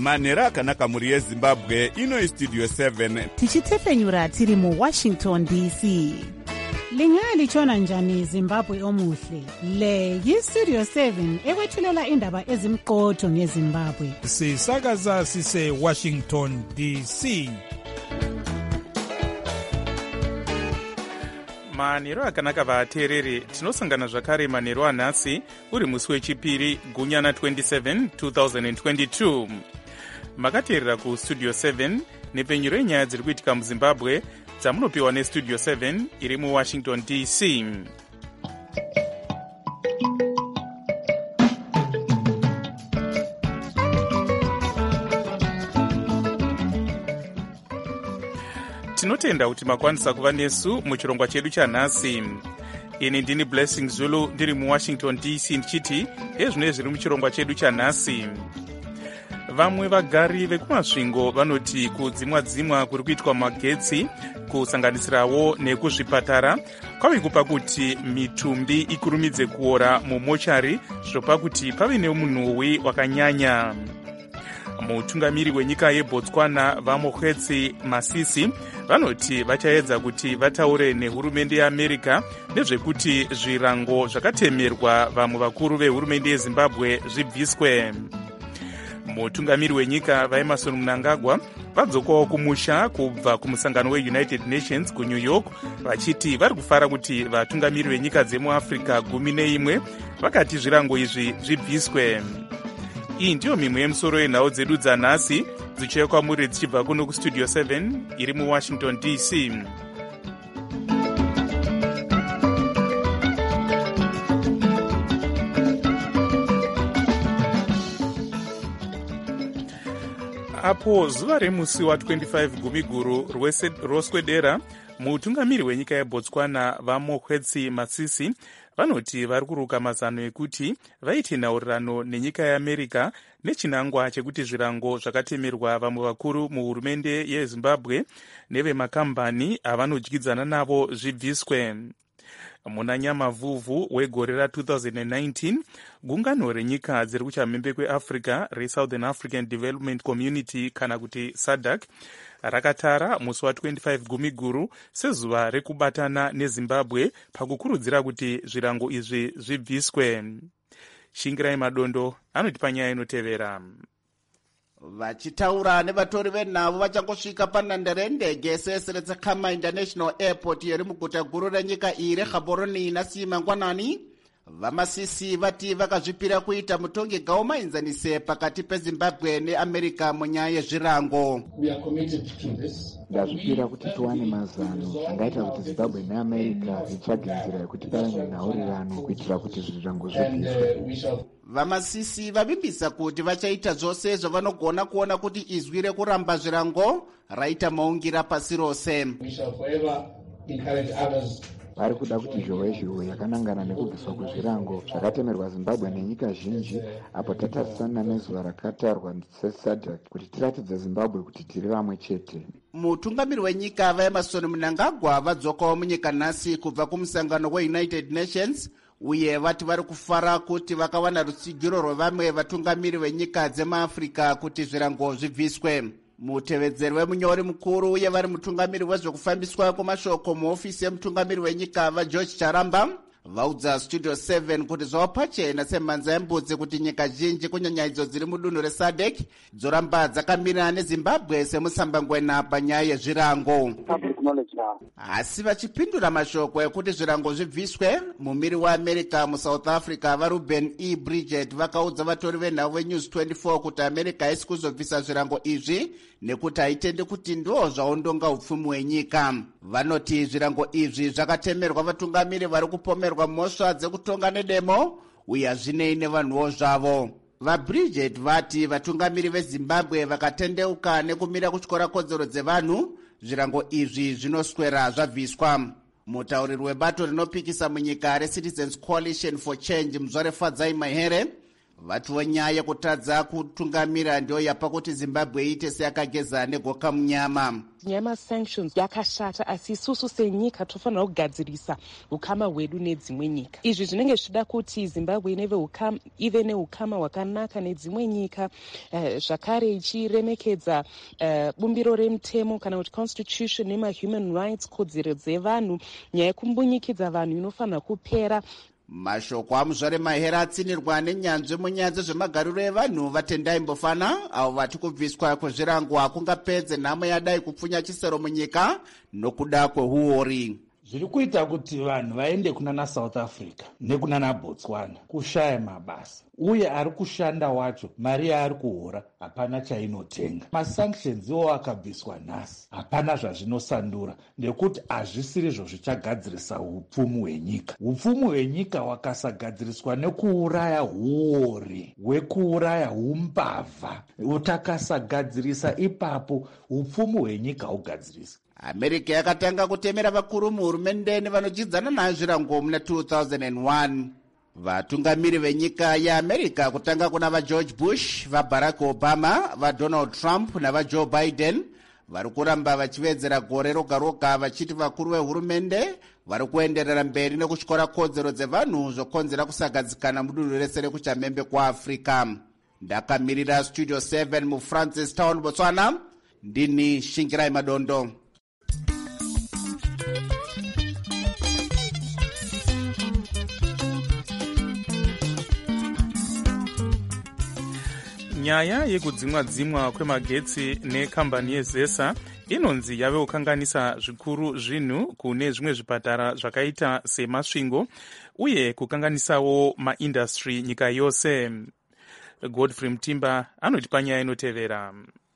manhero akanaka mhuri yezimbabwe. Ino Studio 7 tichitefenyura tiri muWashington DC. Lingalitshona njani Zimbabwe omuhle? Le yiStudio 7 ekwethulela indaba ezimqotho ngeZimbabwe. Sisakaza sise Washington DC. manhero akanaka vateereri, tinosangana zvakare manhero anhasi uri musi wechipiri gunyana 27 2022. Makateerera kuStudio 7 nepfenyuro yenyaya dziri kuitika muZimbabwe dzamunopiwa neStudio 7 iri muWashington DC. Tinotenda kuti makwanisa kuva nesu muchirongwa chedu chanhasi. Ini ndini Blessing Zulu ndiri muWashington DC ndichiti ezvino zviri muchirongwa chedu chanhasi. Vamwe vagari vekumasvingo vanoti kudzimwa kuri kuitwa magetsi kusanganisirawo nekuzvipatara kwave kupa kuti mitumbi ikurumidze kuora mumochari zvopa kuti pave nemunhuwi wakanyanya. Mutungamiri wenyika yeBotswana Vamokgetse Masisi vanoti vachaedza kuti vataure nehurumende yeAmerica nezvekuti zvirango zvakatemerwa vamwe vakuru vehurumende yeZimbabwe zvibviswe. Mutungamiri wenyika vaEmerson Mnangagwa vadzokawo kumusha kubva kumusangano weUnited Nations kuNew York vachiti vari kufara kuti vatungamiri venyika dzemuAfrica 11 vakati zvirango izvi zvibviswe. Iyi ndiyo mimwe yemusoro yenhau dzedu dzanhasi dzichiuya kwamuri dzichibva kuno kuStudio 7 iri muWashington DC. Apo zuva remusi wa25 gumiguru roswedera, mutungamiri wenyika yeBotswana Vamokgetse Masisi vanoti vari kuruka mazano ekuti vaite nhaurirano nenyika yeAmerica nechinangwa chekuti zvirango zvakatemerwa vamwe vakuru muhurumende yeZimbabwe nevemakambani avanodyidzana navo zvibviswe. Muna Nyamavhuvhu wegore ra2019 gungano renyika dziri kuchamhembe kweAfrica reSouthern African Development Community kana kuti SADC rakatara musi wa25 gumiguru sezuva rekubatana neZimbabwe pakukurudzira kuti zvirango izvi zvibviswe. Shingirai Madondo anotipa nyaya inotevera. Vachitaura nevatori venhavo vachangosvika panhandare yendege seSeletsakama International Airport iri muguta guru renyika iyi reGaborone nhasi mangwanani, Vamasisi vati vakazvipira kuita mutongi gaumainzanise pakati peZimbabwe neAmerica munyaya yezvirango. Ndazvipira kuti tiwane mazano angaita kuti Zimbabwe neAmerica zvitsvage nzira yekuti pave nenhaurirano kuitira kuti zvirango zvibviswe. Vamasisi vavimbisa kuti vachaita zvose zvavanogona kuona kuti izwi rekuramba zvirango raita maungira pasi rose. Vari kuda kuti zhowe yakanangana nekubviswa kwezvirango zvakatemerwa Zimbabwe nenyika zhinji, apo tatarisana nezuva rakatarwa seSADC kuti tiratidze Zimbabwe kuti tiri vamwe chete. Mutungamiri wenyika vaEmerson Mnangagwa vadzokawo munyika nhasi kubva kumusangano weUnited Nations uye vati vari kufara kuti vakawana rutsigiro rwevamwe vatungamiri venyika dzemaAfrica kuti zvirango zvibviswe. Mutevedzeri wemunyori mukuru uye vari mutungamiri wezvekufambiswa kwemashoko muofisi yemutungamiri wenyika vaGeorge Charamba vaudza Studio 7 kuti zvava pachena semhanza yembudzi kuti nyika zhinji kunyanya idzo dziri mudunhu reSADC dzoramba dzakamirana neZimbabwe semusambangwena panyaya yezvirango. Asi vachipindura mashoko ekuti zvirango zvibviswe, mumiri weAmerica muSouth Africa vaRuben E. Bridget vakaudza vatori venhau veNews 24 kuti America haisi kuzobvisa zvirango izvi nekuti haitendi kuti ndo zvaondonga upfumi hwenyika. Vanoti zvirango izvi zvakatemerwa vatungamiri vari kupomerwa mhosva dzekutonga nedemo uye hazvinei nevanhuwo zvavo. VaBridget vati vatungamiri veZimbabwe vakatendeuka nekumira kutyora kodzero dzevanhu, zvirango izvi zvinoswera zvabviswa. Mutauriri webato rinopikisa munyika reCitizens Coalition for Change Mzware Fadzai Mahere vatiwo nyaya yekutadza kutungamira ndiyo yapa kuti Zimbabwe iite seyakageza negoka munyama. Nyaya yemasanctions yakashata, asi isusu senyika tofanira kugadzirisa ukama hwedu nedzimwe nyika. Izvi zvinenge zvichida kuti Zimbabwe ive neukama hwakanaka nedzimwe nyika, zvakare ichiremekedza bumbiro remutemo kana kuti constitution nemahuman rights, kodzero dzevanhu. Nyaya yekumbundikidza vanhu inofanira kupera. Mashoko aMuzvare Mahera atsinirwa nenyanzvi munyaya dzezvemagariro evanhu vaTendai Mbofana, avo vati kubviswa kwezvirangwa kungapedze nhamo yadai kupfunya chisero munyika nokuda kwehuori. Zviri kuita kuti vanhu vaende kunana South Africa nekunana Botswana kushaya mabasa, uye ari kushanda wacho mari yaari kuhora hapana chainotenga. Masanctions iwo akabviswa nhasi, hapana zvazvinosandura, nekuti hazvisiri izvo zvichagadzirisa upfumi hwenyika. Upfumi hwenyika wakasagadziriswa nekuuraya huori hwekuuraya umbavha, utakasagadzirisa ipapo upfumi hwenyika hugadzirisa. America yakatanga kutemera vakuru muhurumende nevanochidzana nayo zvirango muna 2001. Vatungamiri venyika yeAmerica kutanga kuna vaGeorge Bush, vaBarack Obama, vaDonald Trump navaJoe Biden vari kuramba vachivedzera gore roga roga vachiti vakuru vehurumende vari kuenderera mberi nekutyora kodzero dzevanhu zvokonzera kusagadzikana mudunhu rese rekuchamhembe kwaAfrica. Ndakamirira Studio 7 muFrancis Town, Botswana, ndini Shingirai Madondo. Nyaya yekudzimwa kwemagetsi nekambani yeZesa inonzi yave kukanganisa zvikuru zvinhu kune zvimwe zvipatara zvakaita semasvingo uye kukanganisawo maindastry nyika yose. Godfrey Mtimba anotipa nyaya inotevera.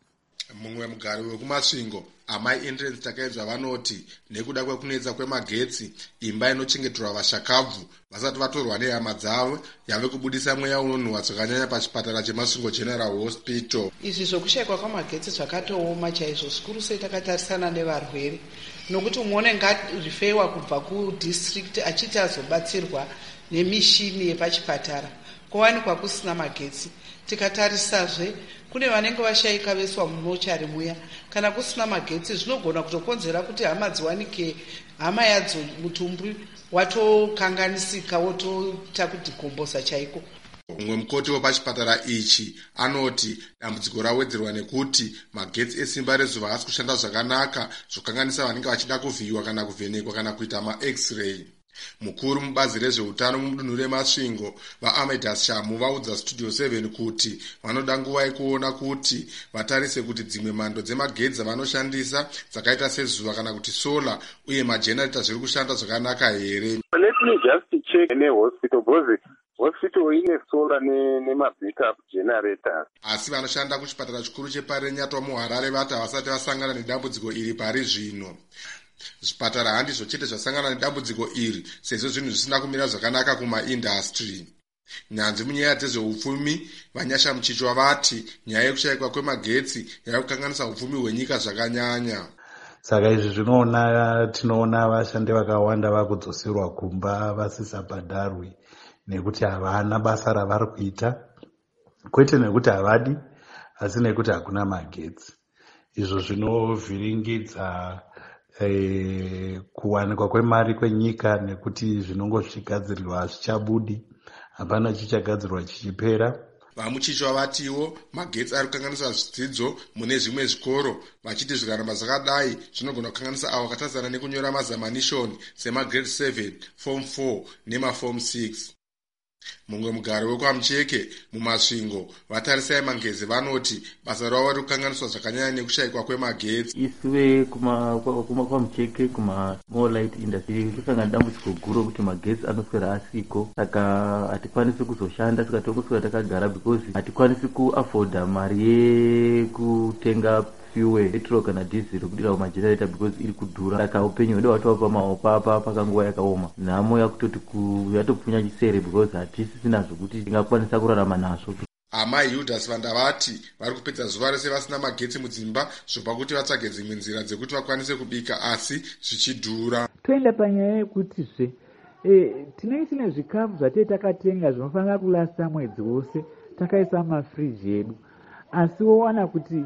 Mumwe mugari wekumasvingo amai entrance takaedzwa vanoti nekuda kwekunetsa kwemagetsi imba inochengeterwa vashakabvu vasati vatorwa nehama dzavo yave kubudisa mweya unonhuhwa zvakanyanya pachipatara chemasvingo General Hospital. Izvi zvokushayikwa kwamagetsi zvakatooma chaizvo, zvikuru sei takatarisana nevarwere, nokuti umwe ngarifewa kubva kudistrict achiti azobatsirwa nemishini yepachipatara kuwanikwa kusina magetsi. Tikatarisazve kune vanenge vashayika veswa mumochari muya, kana kusina magetsi zvinogona kutokonzera kuti hama dziwanike, hama yadzo mutumbi watokanganisika wotoita kudhikombosa chaiko. Umwe mukoti wepachipatara ichi anoti dambudziko rawedzerwa nekuti magetsi esimba rezuva haasi kushanda zvakanaka, zvokanganisa vanenge vachida kuvhiyiwa kana kuvhenekwa kana kuita ma-x-ray. Mukuru mubazi rezveutano mudunhu remasvingo vaAmidas Shamu vaudza Studio 7 kuti vanoda nguva yekuona kuti vatarise kuti dzimwe mhando dzemagetsi avanoshandisa dzakaita sezuva kana kuti sola uye majenereta zviri kushanda zvakanaka here. Let me just check nehospital because hospital ine sola nema-backup generators. Asi vanoshanda kuchipatara chikuru cheParenyatwa muHarare vati havasati vasangana nedambudziko iri pari zvino. Zvipatara handizvo chete zvasangana nedambudziko iri sezvo zvinhu zvisina kumira zvakanaka kumaindastry. Nyanzvi munyaya dzezveupfumi Vanyasha Muchichwa vati nyaya yekushayikwa kwemagetsi yava kukanganisa upfumi hwenyika zvakanyanya. Saka izvi tinoona vashandi vakawanda vakudzoserwa kumba vasisabhadharwi nekuti havana basa ravari kuita, kwete nekuti havadi asi nekuti hakuna magetsi. Izvo zvinovhiringidza kuwanikwa kwemari kwenyika nekuti zvinongo zvichigadzirirwa hazvichabudi, hapana chichagadzirwa chichipera. VaMuchichwa vatiwo magetsi ari kukanganisa zvidzidzo mune zvimwe zvikoro, vachiti zvikaramba zvakadai zvinogona kukanganisa avo vakatarisana nekunyora mazamanishoni semagrade 7, form 4 nemaform 6. Mumwe mugari wekwaMucheke mumasvingo vatarisai Mangezi vanoti basa ravo riri kukanganiswa zvakanyanya nekushayikwa kwemagetsi. Isuve kwaMucheke kuma-small light industry kusangana dambudziko guru kuti magetsi anoswera asiko, saka hatikwanisi kuzoshanda, saka tongoswera takagara because hatikwanisi kuafodha mari yekutenga fuel petrol kana diesel kudira kumagenerator because iri kudhura, saka upenyu hwedu hwatova pamapa pakanguva yakaoma. Nhamo yakutoti yatopfunya chisere because hatisisina zvokuti tingakwanisa kurarama nazvo. Amai Yudas Vanda vati vari kupedza zuva rese vasina magetsi mudzimba zvopa kuti vatsvage dzimwe nzira dzekuti vakwanise kubika asi zvichidhura. Toenda panyaya yekutizve tinenge tine zvikafu zvatei takatenga zvinofanira kulasta mwedzi wose takaisa mumafriji edu, asi wowana kuti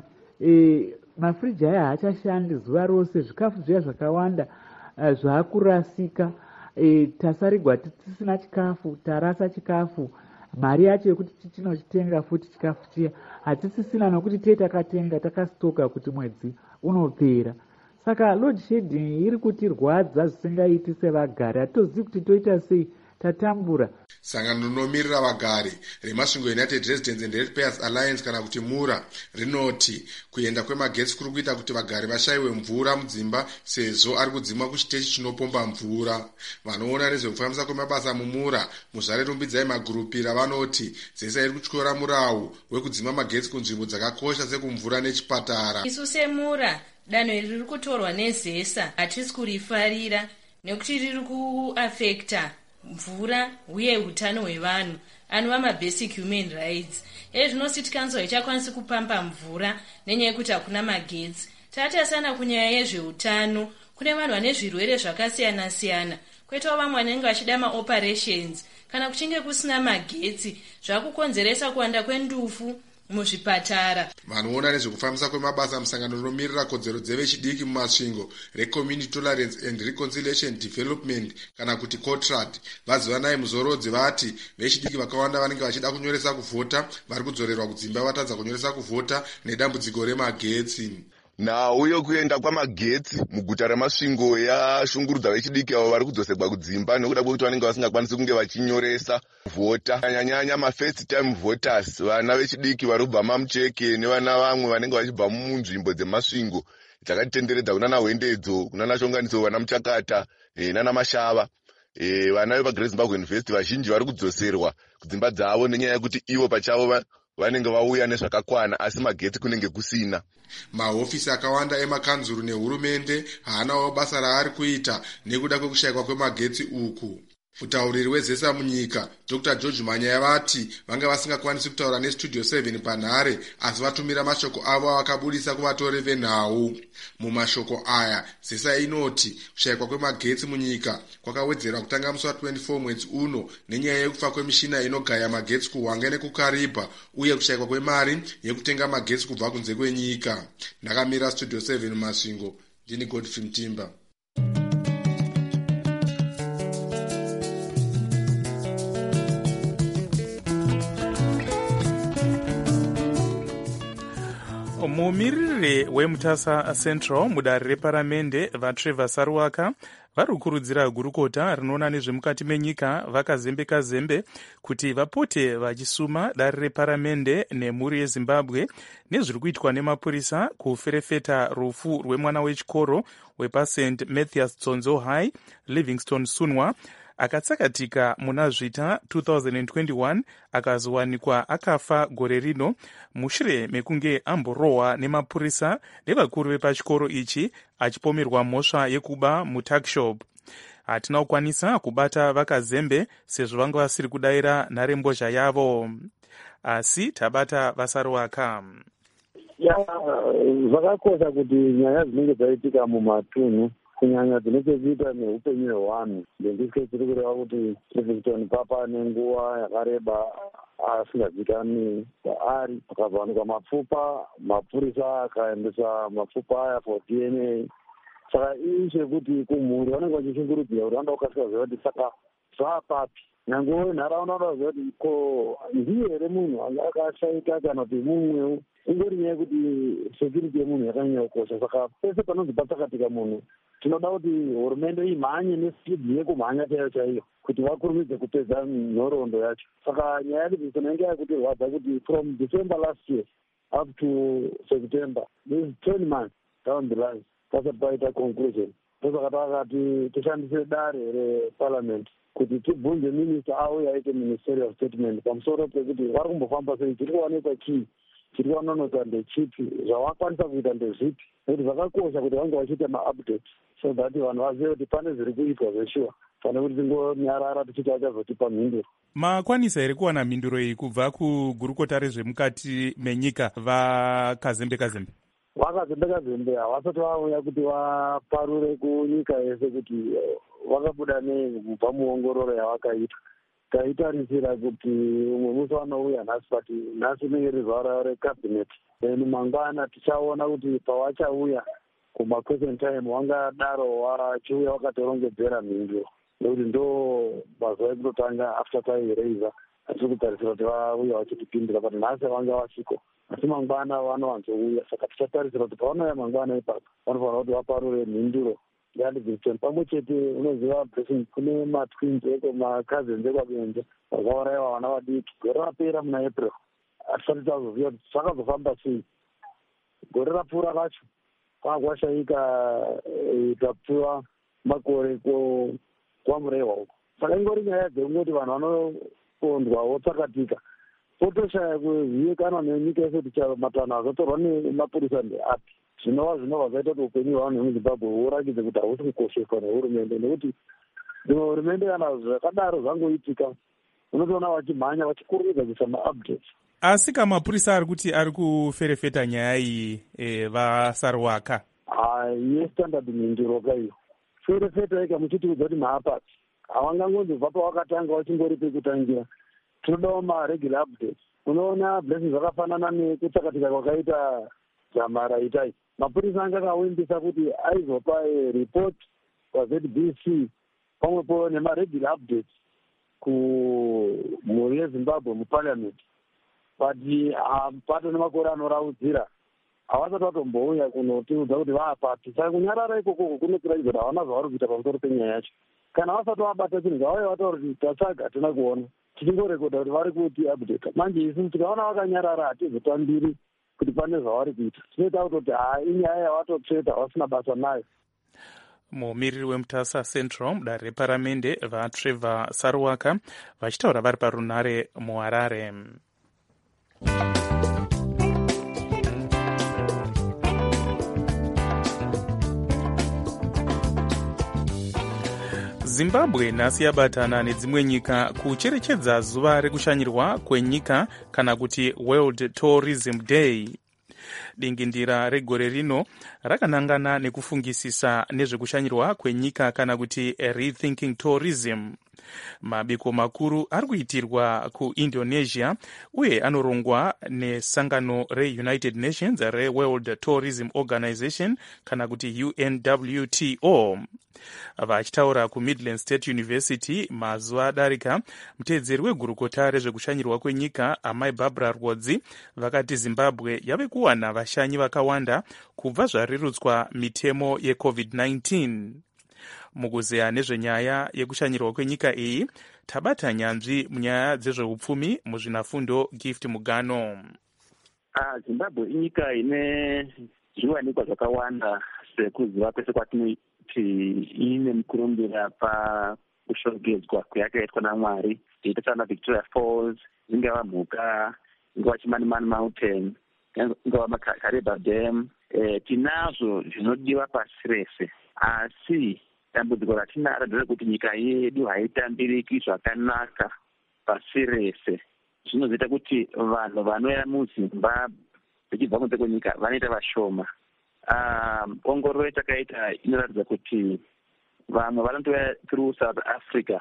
mafriji aya haachashandi zuva rose. Zvikafu zviya zvakawanda zvaakurasika, tasarigwa tisina chikafu, tarasa chikafu. Mari yacho yekuti tinochitenga futi chikafu chiya hatisisina, nokuti tei takatenga takasitoka kuti mwedzi unopera. Saka load shedding iri kutirwadza zvisingaiti sevagari, hatitozivi kuti toita sei, tatambura. Sangano rinomirira vagari remasvingo United Residents and Ratepayers Alliance kana kuti MURA rinoti kuenda kwemagetsi kuri kuita kuti vagari vashayiwe mvura mudzimba, sezvo ari kudzimwa kuchiteshi chinopomba mvura. Vanoona nezvekufambisa kwemabasa muMURA muzvare rumbidzai magurupira vanoti ZESA iri kutyora murau wekudzima magetsi kunzvimbo dzakakosha sekumvura nechipatara. Isu seMURA danho iri riri kutorwa neZESA hatisi kurifarira nekuti riri kuafekta mvura uye utano hwevanhu anova mabasic human rights. Zvinosi tikanzwa ichakwanisi kupampa mvura nenyaya yekuti hakuna magetsi. Tatasana kunyaya yezveutano, kune vanhu vane zvirwere zvakasiyana siyana, kwoitawo vamwe vanenge vachida maoperations. Kana kuchinge kusina magetsi zvakukonzeresa kuwanda kwendufu muzvipatara. Vanoona nezvekufambisa kwemabasa musangano rinomirira kodzero dzevechidiki mumasvingo reCommunity Tolerance and Reconciliation Development kana kuti COTRAD vazivanai muzorodzi vati vechidiki vakawanda vanenge vachida kunyoresa kuvhota vari kudzorerwa kudzimba vatadza kunyoresa kuvhota nedambudziko remagetsi. Nhau yokuenda kwamagetsi muguta remasvingo yashungurudza vechidiki avo vari kudzoserwa kudzimba nekuda kwekuti vanenge vasingakwanisi kunge vachinyoresa vhota. Nyanyanya mafirst time voters, vana vechidiki vari kubva mamucheke nevana vamwe vanenge vachibva munzvimbo dzemasvingo dzakatitenderedza kunana Hwendedzo, kunana Shonganiso, vana Muchakata nana Mashava. Vana vepaGreat Zimbabwe University vazhinji vari kudzoserwa kudzimba dzavo nenyaya yekuti ivo pachavo vanenge vauya nezvakakwana asi magetsi kunenge kusina. Mahofisi akawanda emakanzuru nehurumende haanawo basa raari kuita nekuda kwekushayikwa kwemagetsi uku. Mutauriri weZESA munyika Dr. George Manyaya vati vanga vasingakwanisi kutaura neStudio 7 panhare, asi vatumira mashoko avo avakabudisa kuvatori venhau. Mumashoko aya ZESA inoti kushayikwa kwemagetsi munyika kwakawedzera kutanga musi wa24 mwedzi uno nenyaya yekufa kwemishina inogaya magetsi kuHwange nekuKariba uye kushayikwa kwemari yekutenga magetsi kubva kunze kwenyika. Ndakamira Studio 7 mumasvingo, ndini Godfrey Mtimba. Mumiriri weMutasa Central mudare reparamende vaTrevor Saruwaka vari kukurudzira gurukota rinoona nezvemukati menyika vakazembe kuti vapote vachisuma dare reparamende nemhuri yeZimbabwe nezviri kuitwa nemapurisa kuferefeta rufu rwemwana wechikoro wepaSt Mathias Tsonzo High Livingstone Sunwa akatsakatika muna zvita 2021 akazowanikwa akafa gore rino mushure mekunge amborohwa nemapurisa nevakuru vepachikoro ichi achipomerwa mhosva yekuba mutuckshop. Hatina kukwanisa kubata vakazembe sezvo vanga vasiri kudayira nharembozha yavo, asi tabata vaSaruwaka. Zvakakosha kuti nyaya dzinenge dzaitika mumatunhu kunyanya dzine chekuita neupenyu hwevanhu. Ndenditye tiri kureva kuti Livingstone papa nenguva yakareba asingazivikanwi kwaari, pakazowanikwa mapfupa, mapurisa akaendesa mapfupa aya for DNA. Saka ii chekuti kumhuri vanenge vachishungurudzira kuti vanda kukasika ziva kuti saka zvaapapi. Nyange nharaunda vanoziva kuti ko ndiye here munhu anga akashaika kana kuti mumwewo. Ingori nyaya yekuti security yemunhu yakanyanya kukosha. Saka pese panonzi patsakatika munhu tinoda kuti hurumende imhanye nesipidi yekumhanya chaiyo kuti vakurumidze kupedza nhoroondo yacho. Saka nyaya yaLivingstone yange yakutirwadza kuti from December last year up to September, this is 10 months down the line, pasati paita conclusion. Ndosaka takati tishandise dare reparliament kuti tibvunze minista auye aite ministerial statement pamusoro pekuti vari kumbofamba sei, chiri kuwanikwa chii, chiri kuwanonota ndechipi, zvavakwanisa kuita ndezvipi, nekuti zvakakosha kuti vange vachiita maupdate so that vanhu vazive kuti pane zviri kuitwa zveshuwa pane kuti tingonyarara tichiti achazotipa mhinduro. Makwanisa here kuwana mhinduro iyi kubva kugurukota rezvemukati menyika vakazembe? Vakazembe havasati vauya kuti vaparure kunyika yese kuti vakabuda nekubva muongororo yavakaita. Taitarisira kuti umwe musi vanouya nhasi, but nhasi rinenge riri zuva rekabhineti. Then mangwana tichaona kuti pavachauya kumaquestion time wangadaro wachiuya wakatorongedzera mhinduro, nekuti ndo mazuva ekutotanga after tairaiza hatiri kutarisira kuti vauya vachitipindira, but nhasi vanga vasiko, asi mangwana vanovanzouya. Saka tichatarisira kuti pavanouya mangwana ipapo vanofanira kuti vaparure mhinduro yaLivingstone. Pamwe chete unoziva Blessing, kune matwins eko macousins ekwabenje vakauraiwa vana vadiki gore rapera muna April. Hatisati tazoziva kuti zvakazofamba sei. Gore rapfuura racho kwanga kwashayika tapiwa makore kwamurehwa uko. Saka ingori nyaya dzekungoti vanhu vanopondwa votsakatika, potoshaya kuzivikanwa nenyika yese kuti matanho azotorwa nemapurisa ndeapi. Zvinova zvaita kuti upenyu hwavanhu vemuzimbabwe hurakidze kuti hahusi kukosheswa nehurumende, nekuti hurumende kana zvakadaro zvangoitika unotoona vachimhanya vachikurumidza kuisa maupdates. Asi kamapurisa ari kuti ari kuferefeta nyaya iyi vasarwaka yestandard mhinduro kaiyo ferefeta ika muchitiudza kuti maapati havangangonzobva pawakatanga wachingori pekutangira. Tinodawo maregular updates. Unoona Blessing zvakafanana nekutsakatika kwakaita Jamara itai, mapurisa anga akawimbisa kuti aizopa report kwaZBC pamwepo nemaregular updates kumhuri yeZimbabwe muparliament, but pato nemakore anoraudzira havasati vatombouya kunotiudza kuti vaapati. Saka kunyarara ikoko kunotiratidza kuti havana zvavari kuita pamusoro penyaya yacho. Kana vasati vabata chinhu ngavauya vataura kuti tatsvaga hatina kuona, tichingorekodha kuti vari kuti update. Manje isusu tikaona vakanyarara hatizotambiri kuti pane zvavari kuita, tinoita kutoti inyaya yavatotsveta vasina basa nayo. Mumiriri weMutasa Central mudare reparamende vaTrevor Sarwaka vachitaura vari parunare muHarare. Zimbabwe nhasi yabatana nedzimwe nyika kucherechedza zuva rekushanyirwa kwenyika kana kuti World Tourism Day. Dingindira regore rino rakanangana nekufungisisa nezvekushanyirwa kwenyika kana kuti rethinking tourism. Mabiko makuru ari kuitirwa kuIndonesia uye anorongwa nesangano reUnited Nations reWorld Tourism Organization kana kuti UNWTO. Vachitaura kuMidland State University mazuva adarika, muteedzeri wegurukota rezvekushanyirwa kwenyika amai Barbara Rwodzi vakati Zimbabwe yave kuwana vashanyi vakawanda kubva zvarerutswa mitemo yeCovid-19. Mukuzeya nezvenyaya yekushanyirwa kwenyika iyi tabata nyanzvi munyaya dzezveupfumi muzvinafundo Gift Mugano. Zimbabwe inyika ine zviwanikwa zvakawanda sekuziva kwese kwatinoiti ine mukurumbira pakushongedzwa kwayakaitwa naMwari, ita sana Victoria Falls, ingava mhuka, ingava Chimanimani Mountain, ingava Makareba Dam. Tinazvo zvinodiwa pasi rese, asi dambudziko ratinaro nderekuti nyika yedu haitambiriki zvakanaka pasi rese. Zvinozoita kuti vanhu vanouya muZimbabwe vachibva kunze kwenyika vanoita vashoma. Ongororo yatakaita inoratidza kuti vamwe vanotouya through South Africa,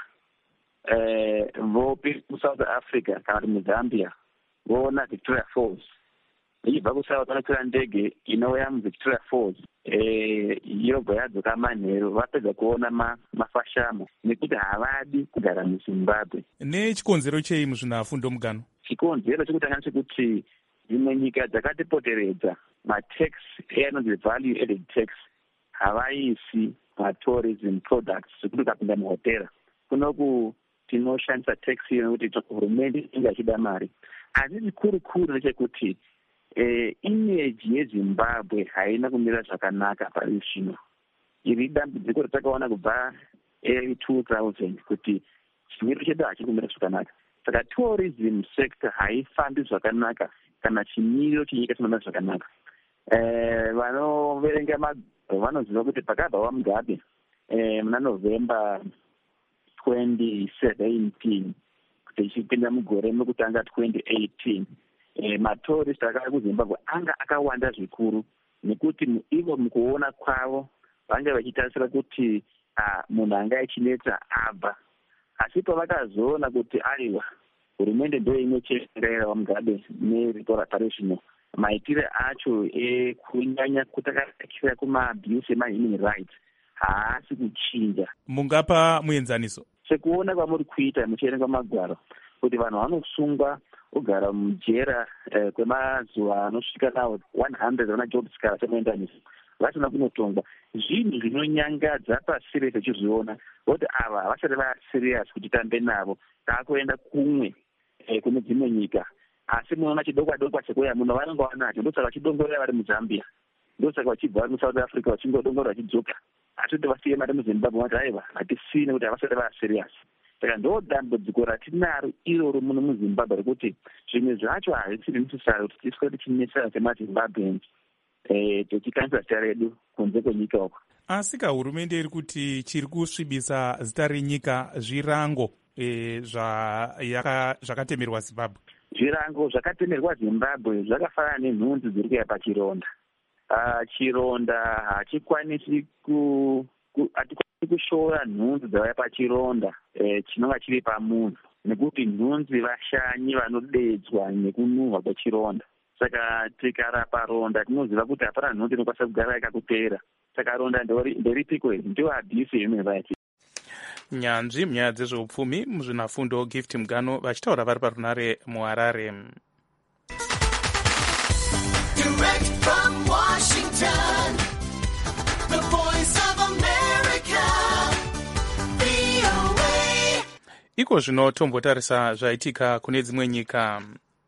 vopi kuSouth Africa kana kuti muZambia voona Victoria Falls, vachibva kuSouth vanokwira ndege inouya muVictoria Falls yobva yadzoka manheru vapedza kuona mafashamo, nekuti havadi kugara muZimbabwe. Nechikonzero chei muzvinafundo Mugano? Chikonzero chekutanga chekuti dzimwe nyika dzakatipoteredza matax anonzi value added tax havaisi matourism products, zvekuti ukapinda muhotera kunoku tinoshandisa tax iyo nekuti hurumende inge achida mari. Asi chikurukuru nechekuti image yeZimbabwe haina kumira zvakanaka pari zvino. Iri dambudziko ratakaona kubva 2000 kuti chimiro chedu hachiri kumira zvakanaka. Saka tourism sector haifambi zvakanaka kana chimiro chenyika chinomira zvakanaka. Vanoverenga magwaro vanoziva kuti pakabva waMugabe muna November 2017 kuti ichipinda mugore mekutanga 2018, matourist akauya kuZimbabwe anga akawanda zvikuru, nekuti ivo mukuona kwavo vange vachitarisira kuti munhu anga achinetsa abva. Asi pavakazoona kuti aiwa hurumende ndo imwe chete ingairawo Mugabe nereparation, maitire acho ekunyanya kutakakira kumaabuse ema-human rights haasi kuchinja. Mungapa muenzaniso? Sekuona kwamuri kuita muchiverenga magwaro kuti vanhu vanosungwa kugara mujera kwemazuva anosvika nawo 100 vana job skara semuenzaniso vasina kunotongwa. Zvinhu zvinonyangadza pasi rese chizviona kuti ava havasati vaserious kuti tambe navo, taakuenda kumwe kune dzimwe nyika. Asi munoona chidokwa dokwa chekuya muno vanenge vanacho, ndosaka vachidongorera vari muZambia, ndosaka vachibva vari muSouth Africa vachingodongorera vachidzoka. Asi kuti vasiye mari muZimbabwe vati aiva hatisine kuti havasati vaserious. Saka ndo dambudziko ratinaro iroro muno muZimbabwe rekuti zvimwe zvacho hazvisiri necessary kuti tiswe tichinesana semaZimbabweans tichikandisa zita redu kunze kwenyika uko. Asi hurumende iri kuti chiri kusvibisa zita renyika zvirango zvakatemerwa Zimbabwe. Zvirango zvakatemerwa Zimbabwe zvakafanana nenhunzi dziri kuya pachironda. Chironda hachikwanisi kushora nhunzi dzavaya pachironda chinonga chiri pamunhu, nekuti nhunzi vashanyi vanodedzwa nekunuhwa kwechironda. Saka tikarapa ronda tinoziva kuti hapana nhunzi inokwanisa kugara yakakupera. Saka ronda nderipiko iri? Ndiwo abuse human rights. Nyanzvi munyaya dzezveupfumi muzvinafundo Gift Mugano vachitaura vari parunare muHarare. Direct from Washington, the voice of America, VOA. Iko zvino tombotarisa zvaitika kune dzimwe nyika.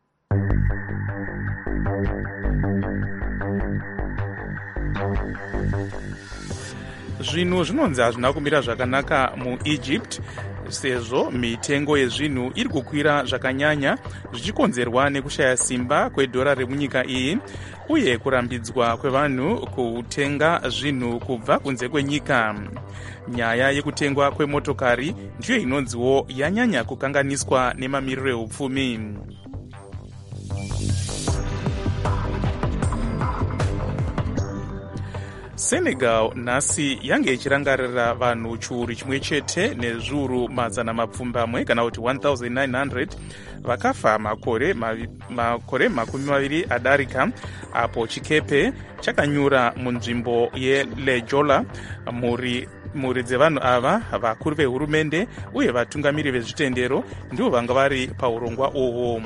Zvinhu zvinonzi hazvina kumira zvakanaka muEgypt sezvo mitengo yezvinhu iri kukwira zvakanyanya zvichikonzerwa nekushaya simba kwedhora remunyika iyi uye kurambidzwa kwevanhu kutenga zvinhu kubva kunze kwenyika. Nyaya yekutengwa kwemotokari ndiyo inonziwo yanyanya kukanganiswa nemamiriro eupfumi. Senegal nhasi yange ichirangarira vanhu chiuru chimwe chete nezviuru mazana mapfumbamwe kana kuti 1900 vakafa makore 20 adarika apo chikepe chakanyura munzvimbo yeLejola. Mhuri dzevanhu ava, vakuru vehurumende uye vatungamiri vezvitendero ndivo vanga vari paurongwa uhwo.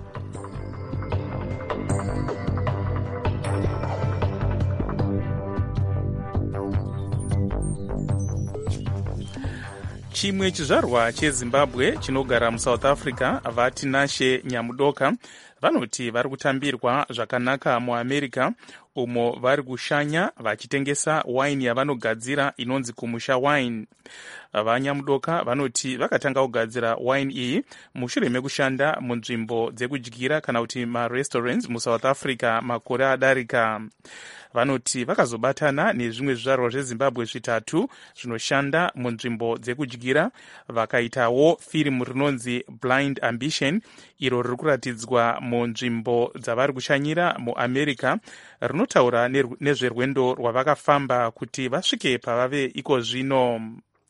Chimwe chizvarwa cheZimbabwe chinogara muSouth Africa vatinashe Nyamudoka vanoti vari kutambirwa zvakanaka muAmerica umo vari kushanya vachitengesa waini yavanogadzira inonzi Kumusha wine. Vanyamudoka vanoti vakatanga kugadzira waini iyi mushure mekushanda munzvimbo dzekudyira kana kuti marestaurants muSouth Africa makore adarika. Vanoti vakazobatana nezvimwe zvizvarwa zveZimbabwe zvitatu zvinoshanda munzvimbo dzekudyira vakaitawo firimu rinonzi Blind Ambition iro riri kuratidzwa munzvimbo dzavari kushanyira muAmerica rinotaura nezverwendo rwavakafamba kuti vasvike pavave iko zvino.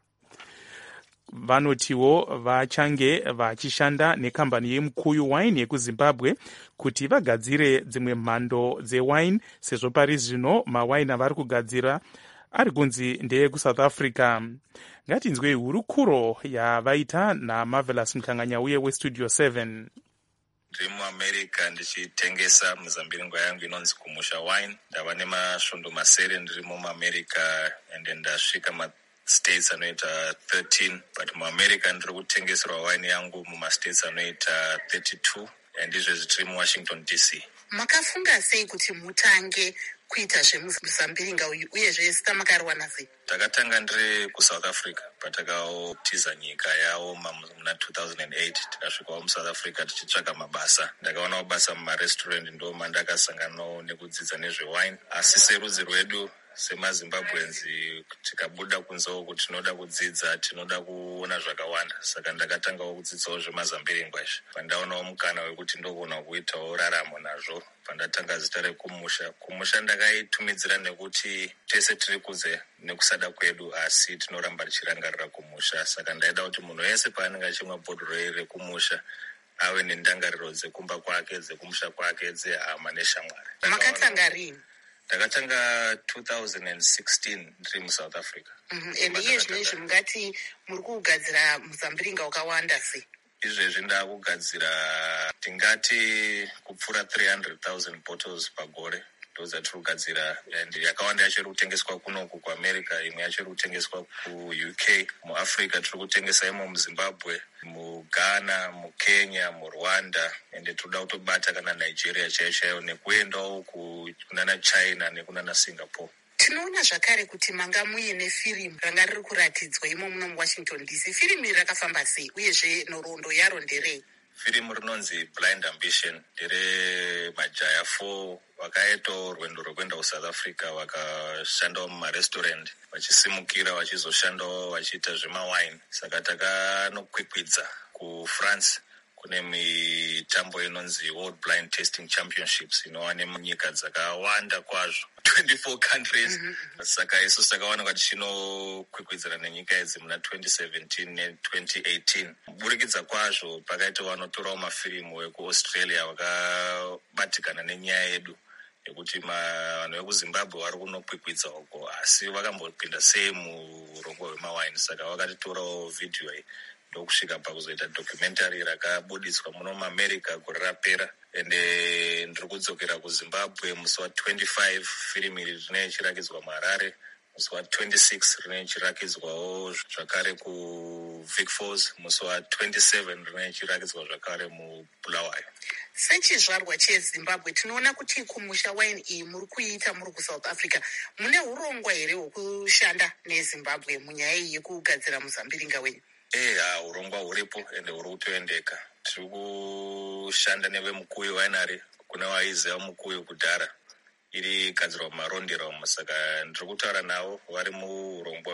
Vanotiwo vachange vachishanda nekambani yeMukuyu Wine yekuZimbabwe kuti vagadzire dzimwe mhando dzewaini sezvo pari zvino mawaini avari kugadzira ari kunzi ndeyekuSouth Africa. Ngatinzwei hurukuro yavaita naMarvelous Mukanganya uye weStudio 7. Ndiri muAmerica ndichitengesa muzambiringo yangu inonzi Kumusha wine. Ndava nemasvondo masere ndiri muAmerica ende ndasvika states anoita 13, but muAmerica ndiri kutengeserwa wine yangu mumastates anoita 32 ndizvezvi tiri muWashington DC. Makafunga sei kuti mutange kuita zvemuzambiringa uyu uyezve zita makariwana sei? Takatanga ndiri kuSouth Africa patakaotiza nyika yawo muna 2008 tikasvikawo muSouth Africa tichitsvaka mabasa. Ndakaona mabasa mumarestaurant ndo mandakasanganawo nekudzidza nezvewine, asi serudzi rwedu semazimbabweans tikabuda kunze uku tinoda kudzidza, tinoda kuona zvakawanda. Saka ndakatangawo kudzidzawo zvemazambiringwa izvi pandaonawo mukana wekuti ndogona kuitawo raramo nazvo. Pandatanga zita rekumusha, kumusha ndakaitumidzira nekuti tese tiri kunze nekusada kwedu, asi tinoramba tichirangarira kumusha. Saka ndaida kuti munhu wese paanenge achimwa bhodhoro rekumusha ave nendangariro dzekumba kwake, dzekumusha kwake, dzehama neshamwari. Makatanga rini? Ndakatanga 2016 ndiri muSouth Africa. Ende iye zvinezvi mungati muri kugadzira muzambiringa wakawanda sei? Izvezvi ndakugadzira tingati kupfuura 300,000 bottles pagore ndozatiri kugadzira, and yakawanda yacho iri kutengeswa kunoku kuAmerica, imwe yacho iri kutengeswa kuUK. muAfrica tiri kutengesa imo muZimbabwe, muGhana, muKenya, muRwanda, ende tinoda kutobata kana Nigeria chaiyo nekuendawo kunana China nekunana Singapore. Tinoona zvakare kuti manga muine firimu ranga riri kuratidzwa imo muno muWashington DC. Firimu iri rakafamba sei uyezve nhoroondo yaro nderei? Firimu rinonzi Blind Ambition, ndere majaya 4 vakaitawo rwendo rwekuenda kuSouth Africa, vakashandawo mumarestaurant, vachisimukira vachizoshandawo vachiita zvemawine. Saka takanokwikwidza kuFrance kune mitambo inonzi World Blind Tasting Championships inowane munyika dzakawanda kwazvo, 24 countries. Saka isu takawanika tichinokwikwidzira nenyika idzi muna 2017 ne2018. Kuburikidza kwazvo pakaita vanotorawo mafirimu vekuAustralia vakabatikana nenyaya yedu yekuti vanhu vekuZimbabwe vari kunokwikwidza uko, asi vakambopinda sei murongo hwemawine. Saka vakatitorawo vhidhiyo iyi ndokusvika pakuzoita documentary rakabudiswa muno muAmerica gore rapera. Ende ndiri kudzokera kuZimbabwe musi wa25 firimu iri rinenge chirakidzwa muHarare, musi wa26 rinenge chirakidzwawo zvakare kuVic Falls, musi wa27 rinenge chirakidzwa zvakare muBulawayo. Sechizvarwa cheZimbabwe tinoona kuti kumusha wine iyi muri kuiita muri kuSouth Africa. Mune urongwa here hwekushanda neZimbabwe munyaya iyi yekugadzira muzambiringa wenyu? Urongwa huripo ende huri kutoendeka. Tiri kushanda neveMukuyu Winery, kuna vaiziva Mukuyu kudhara, iri gadzirwa mumarondera umo. Saka ndiri kutaura navo, vari muurongwa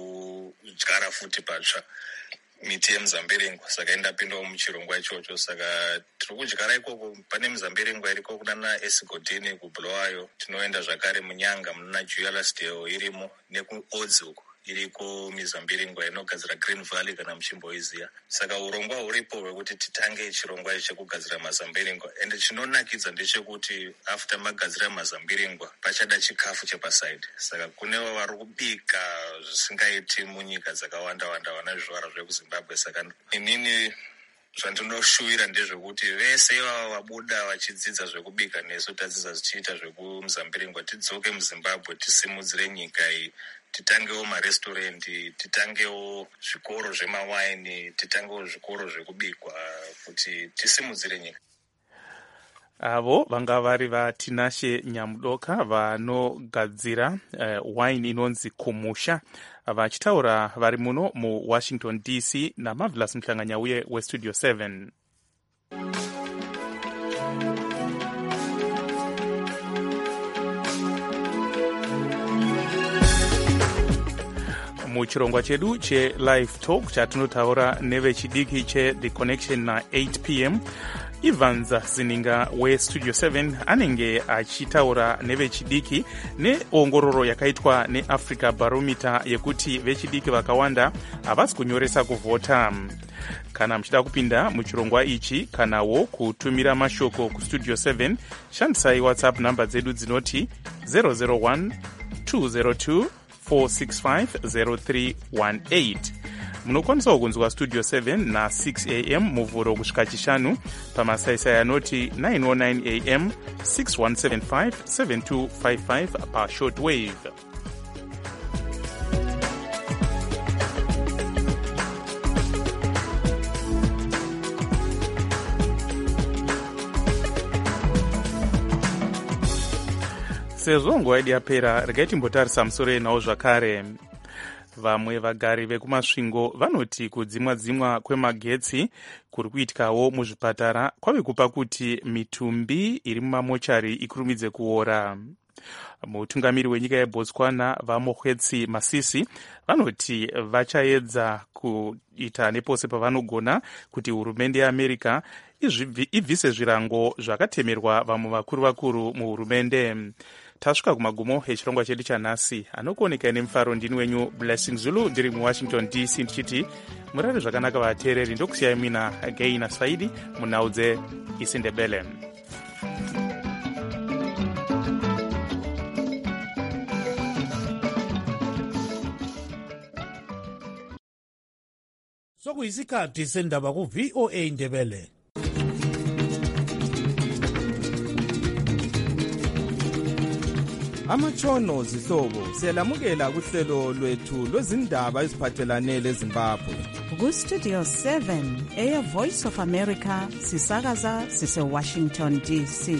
hwekudyara futi patsva miti yemuzambiringwa. Saka indapindawo muchirongwa ichocho. Saka tiri kudyara ikoko, pane muzambiringwa iriko kunana Esigodini kuBulawayo, tinoenda zvakare muNyanga munana Jualasdale irimo, nekuOdzi uko iriko mizambiringwa inogadzira Green Valley kana muchimboiziya. Saka urongwa huripo hwekuti titange chirongwa chekugadzira mazambiringwa. Ende chinonakidza ndechekuti after magadzira mazambiringwa pachada chikafu chepasaidi. Saka kunevo vari kubika zvisingaiti munyika dzakawanda-wanda vana zvivara zvekuZimbabwe. Saka inini zvandinoshuvira ndezvekuti vese ivava vabuda vachidzidza zvekubika nesu tadzidza tichiita zvekumuzambiringwa, tidzoke muZimbabwe tisimudzire nyika iyi, titangewo marestorandi, titangewo zvikoro zvemawaini, titangewo zvikoro zvekubikwa kuti tisimudzire nyika. Avo vanga vari vaTinashe Nyamudoka vanogadzira wine inonzi Kumusha, vachitaura vari muno muWashington DC naMarvelous Mhlanganyauye weStudio 7. Muchirongwa chedu che-Live Talk chatinotaura nevechidiki che-The Connection na 8 p.m. Evans Zininga weStudio 7 anenge achitaura nevechidiki neongororo yakaitwa neAfrica Barometer yekuti vechidiki vakawanda havasi kunyoresa kuvhota. Kana muchida kupinda muchirongwa ichi kanawo kutumira mashoko kuStudio 7, shandisai WhatsApp namba dzedu dzinoti 001 202 4650318. Munokwanisawo kunzwa Studio 7 na 6 am muvhuro kusvika chishanu, pamasaisai anoti 909 am 6175 7255 pashortwave. Sezvo nguva yedu yapera, regai timbotarisa musoro enawo zvakare. Vamwe vagari vekumasvingo vanoti kudzimwa-dzimwa kwemagetsi kuri kuitikawo muzvipatara kwave kupa kuti mitumbi iri mumamochari ikurumidze kuora. Mutungamiri wenyika yeBotswana vaMokgweetsi Masisi vanoti vachaedza kuita nepose pavanogona kuti hurumende yeAmerica ibvise zvirango zvakatemerwa vamwe vakuru muhurumende. Tasvika kumagumo echirongwa chedu chanhasi. Anokuoneka nemufaro ndini wenyu Blessing Zulu ndiri muWashington DC ndichiti murare zvakanaka vateereri. Ndokusiyai mina Gaina Saidi munhau dzeIsindebele. Sokuyisikhathi sendaba ku-VOA Ndebele. Amatshono zihlobo siyalamukela kuhlelo lwethu lwezindaba eziphathelane leZimbabwe. Ku-Studio 7 Air Voice of America sisakaza sise-Washington DC.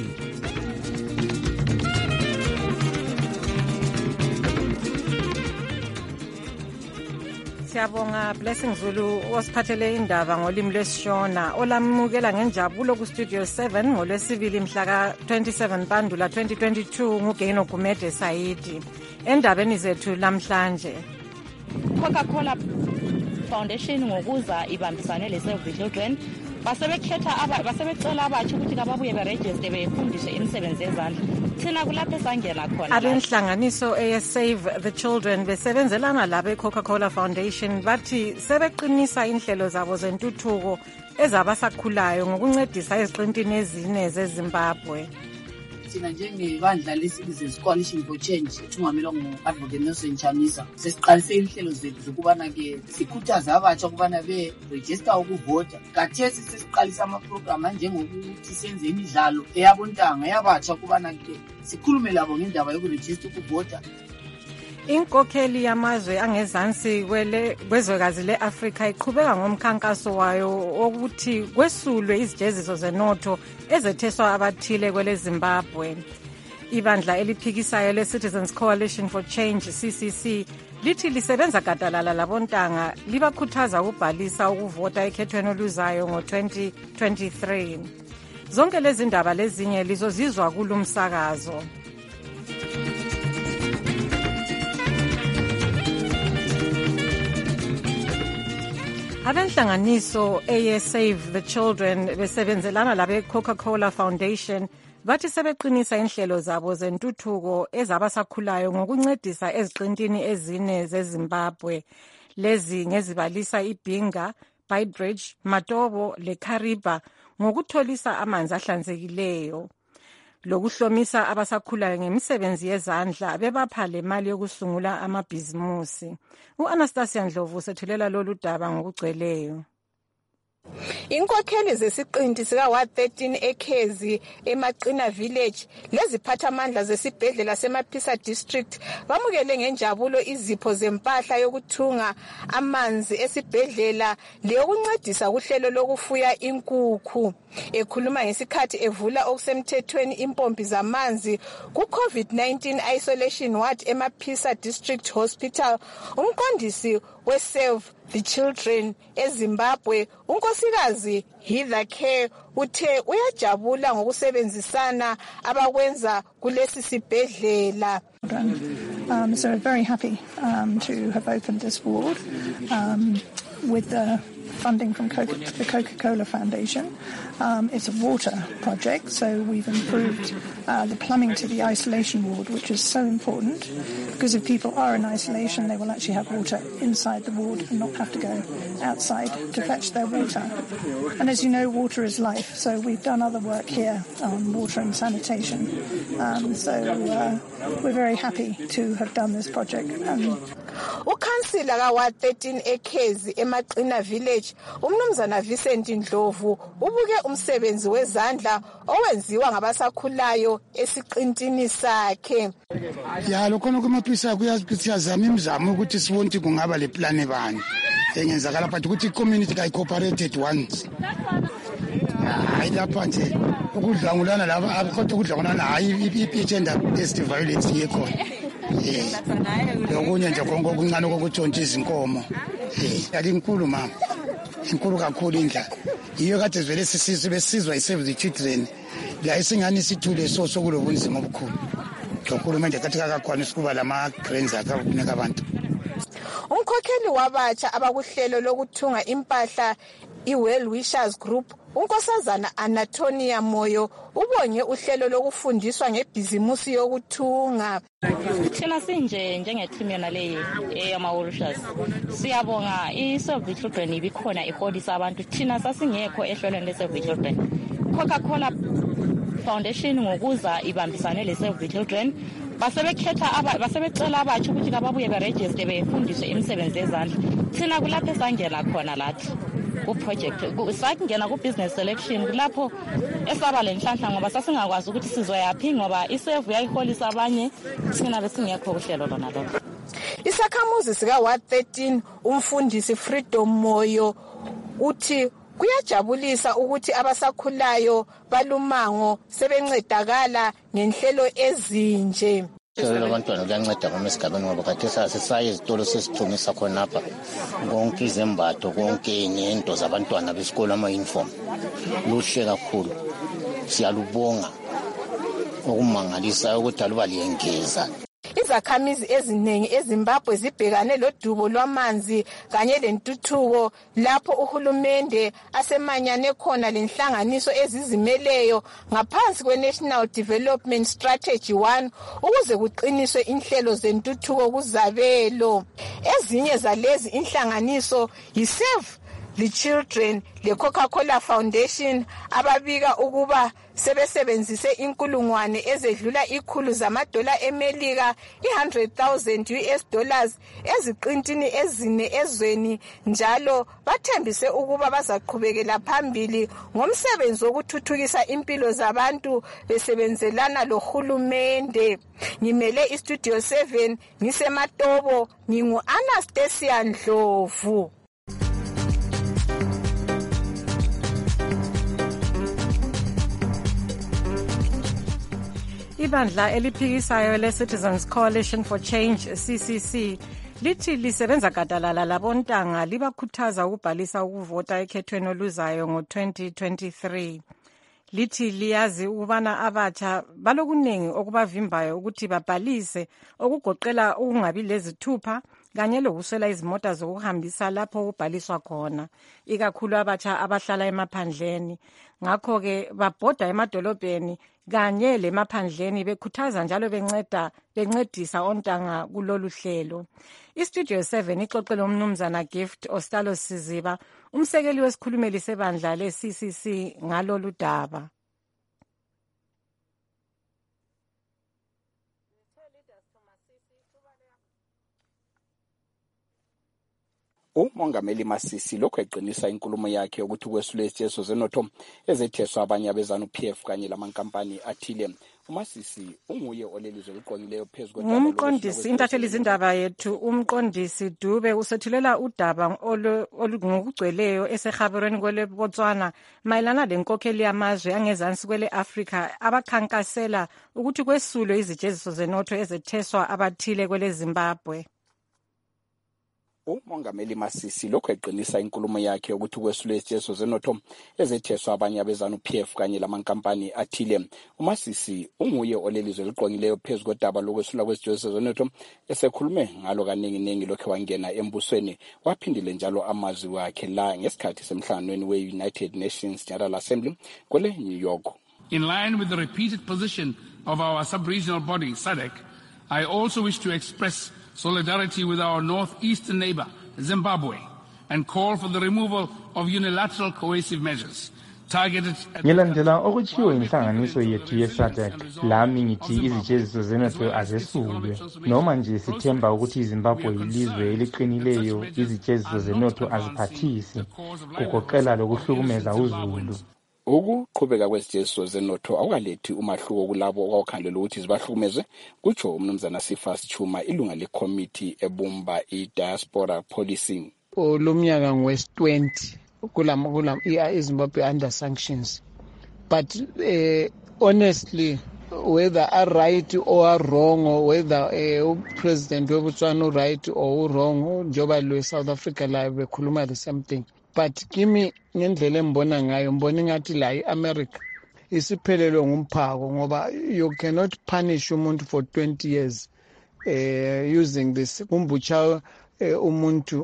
Siyabonga Blessing Zulu osiphathele indaba ngolimi lwesishona olamukela ngenjabulo ku-Studio 7 ngolwesibili mhla ka-27 Bandula 2022 nguGeno Gumede Saidi. Endabeni zethu lamhlanje, Coca-Cola Foundation ngokuza ibambisane le-Save the Children basebecela abatsha ukuthi kababuye berejiste befundiswe imisebenzi yezandla. Thina kulapho esangena khona. Abenhlanganiso eyeSave the Children besebenzelana labe Coca-Cola Foundation bathi sebeqinisa inhlelo zabo zentuthuko ezabasakhulayo ngokuncedisa eziqintini ezine zeZimbabwe. Thina njengebandla lesizwe Coalition for Change thungamelwa ngu-Advocate Nelson Chamisa sesiqalise inhlelo zethu zokubana-ke sikhuthaza abatsha ukubana berejista ukuvota. Kathesi sesiqalisa amaprogramu anjengokuthi senze imidlalo eyabontanga yabatsha ukubana-ke sikhulume labo ngendaba yokurejista ukuvota. Inkokheli yamazwe angezansi kwezwekazi le-Afrika iqhubeka ngomkhankaso wayo wokuthi kwesulwe izijeziso zenotho ezetheswa abathile kwele Zimbabwe. Ibandla eliphikisayo le-Citizens Coalition for Change CCC lithi lisebenza gadalala labontanga libakhuthaza ukubhalisa ukuvota ekhethweni oluzayo ngo-2023. Zonke lezi ndaba lezinye lizozizwa kulumsakazo. Abenhlanganiso eyeSave the Children besebenzelana labe Coca-Cola Foundation bathi sebeqinisa inhlelo zabo zentuthuko ezabasakhulayo ngokuncedisa eziqintini ezine zeZimbabwe. Lezi ngezibalisa iBinga, Beitbridge, Matobo leKariba ngokutholisa amanzi ahlanzekileyo. Lokuhlomisa abasakhulayo ngemisebenzi yezandla bebapha le mali yokusungula amabhizimusi. U-Anastasia Ndlovu sethulela lolu daba ngokugcweleyo. Inkokheli zesiqinti sika-Ward 13 eKhezi eMaqina Village leziphathamandla zesibhedlela seMaphisa District bamukele ngenjabulo izipho zempahla yokuthunga amanzi esibhedlela leyokuncedisa kuhlelo lokufuya inkukhu. Ekhuluma ngesikhathi evula okusemthethweni impompi zamanzi ku-COVID-19 Isolation Ward eMaphisa District Hospital, umqondisi we-Save the Children eZimbabwe unkosikazi Heather Care uthe uyajabula ngokusebenzisana abakwenza kulesi sibhedlela. So very happy to have opened this ward with the funding from the Coca-Cola Foundation. It's a water project, so we've improved the plumbing to the isolation ward, which is so important because if people are in isolation, they will actually have water inside the ward and not have to go outside to fetch their water. And as you know, water is life, so we've done other work here on water and sanitation. So we're very happy to have done this project. Ukhansila ka-Ward 13 eKhezi eMaqina Village umnumzana Vincent Ndlovu ubuke umsebenzi wezandla owenziwa ngabasakhulayo esiqintini sakhe. Ya lokho nokumaphisa kuyazama imizamo ukuthi sibone ukuthi kungaba le plan bani engenzakala but ukuthi community ka cooperated ones. Hayi lapha nje ukudlangulana laba abakhotha ukudlangulana hayi igender based violence yekhona. Lokunye nje konke okuncane kokutshontsha izinkomo. Yalinkulu mama. Inkulu kakhulu indla. Iyo kade zvele sisizwe besizwa iSave the Children. La isingani sithule sokulobunzima obukhulu. uhulumende kathi kakakwanisa ukuba lama-grains akakunika abantu. Umkhokheli wabatsha abakuhlelo lokuthunga impahla i-Well Wishers Group, unkosazana Anatonia Moyo, ubonge uhlelo lokufundiswa ngebhizimusi yokuthunga. Thina sinje njengethimi yona leyi eyama-Well Wishers siyabonga i-Save the Children ibikhona iholisa abantu. Thina sasingekho ehlelweni le-Save the Children. Coca-Cola Foundation ngokuza ibambisane le-Save the Children basebecela abatsha ukuthi kababuye berejiste befundiswe imisebenzi yezandla. Thina kulapho esangena khona lathi ku-project sakungena ku-business selection kulapho esaba le nhlanhla ngoba sasingakwazi ukuthi sizoyaphi ngoba isevu yayiholisa abanye thina besingekho kuhlelo lona lolo. Isakhamuzi sika-Ward 13 umfundisi Freedom Moyo uthi kuyajabulisa ukuthi abasakhulayo balumango sebencedakala ngenhlelo ezinje. Abantwana kuyanceda ngoba esigabeni ngoba khathesi asisayi izitolo sesithungisa khonapha konke izembatho konke nento zabantwana besikolo ama-uniform. Luhle kakhulu, siyalubonga okumangalisayo ukuthi aluba liyengeza. Izakhamizi eziningi eZimbabwe zibhekane lodubo lwamanzi kanye lentuthuko lapho uhulumende asemanyane khona lenhlanganiso ezizimeleyo ngaphansi kwe-National Development Strategy 1 ukuze kuqiniswe inhlelo zentuthuko kuzabelo. Ezinye zalezi inhlanganiso yi-Save the Children le-Coca-Cola Foundation ababika ukuba sebesebenzise inkulungwane ezedlula ikhulu zamadola eMelika $100,000 US eziqintini ezine ezweni njalo bathembise ukuba bazaqhubekela phambili ngomsebenzi wokuthuthukisa impilo zabantu besebenzelana lohulumende. Ngimele iStudio 7 ngiseMatobo ngingu-Anastasia Ndlovu. Ibandla eliphikisayo le-Citizens Coalition for Change, CCC, lithi lisebenza gadalala labontanga libakhuthaza ukubhalisa ukuvota ekhethweni oluzayo ngo-2023. Lithi liyazi ukubana abatsha balokuningi okubavimbayo ukuthi babhalise okugoqela ukungabi lezithupha kanye lokuswela izimota zokuhambisa lapho kubhaliswa khona, ikakhulu abatsha abahlala emaphandleni. Ngakho-ke babhoda emadolobheni kanye lemaphandleni bekhuthaza njalo bencedisa ontanga kulolu hlelo. iStudio 7 ixoxele umnumzana Gift Ostalo Siziba, umsekeli wesikhulumeli sebandla le-CCC ngalolu daba. uMongameli Masisi lokho eqinisa inkulumo yakhe ukuthi kwesulwe izijezo zenotho ezetheswa abanye abezanu-PF kanye lamankampani athile. uMasisi unguye olelizwe liqongileyo phezu umqondisi intatheli izindaba yethu umqondisi Dube usethulela udaba olungokugcweleyo esehaberweni kwele Botswana mayelana lenkokheli yamazwe angezansi kwele Afrika abakhankasela ukuthi kwesulwe izijeziso zenotho ezetheswa abathile kwele Zimbabwe. uMongameli Masisi lokho eqinisa inkulumo yakhe ukuthi kwesulwe izijezo zenotho ezetheswa abanye abezanu-PF kanye lamankampani athile. uMasisi unguye olelizwe liqongileyo phezu kodaba lokwesulwa kwezijeziso zenotho esekhulume ngalo kaningi lokho wangena embusweni. Waphindile njalo amazwi wakhe la ngesikhathi semhlanganweni we-United Nations General Assembly kwele New York. In line with the repeated position of our sub-regional body, SADC, I also wish to express solidarity with our northeastern neighbor, Zimbabwe, and call for the removal of unilateral coercive measures targeted at... Ngilandela okutshiwo inhlanganiso yethu ye-SADC, lami ngithi izijeziso zenotho azesulwe. Noma nje sithemba ukuthi iZimbabwe yilizwe eliqinileyo, izijeziso zenotho aziphathisi, kugoqela lokuhlukumeza uZulu. Ukuqhubeka kwezijeziso zenotho awukalethi umahluko kulabo okwakukhangelwa ukuthi zibahlukumeze, kutsho umnumzana Sifas Chuma, ilunga lekomiti ebumba i-diaspora policy. Lomnyaka ngowesi-20 iZimbabwe under sanctions, but honestly whether are right or are wrong, or whether president weBotswana right or wrong, njoba lwe-South Africa la bekhuluma the same thing. But kimi ngendlela embona ngayo mbona ngathi la iAmerica isiphelelwe ngumphako ngoba you cannot punish umuntu for 20 years using this kumbucha umuntu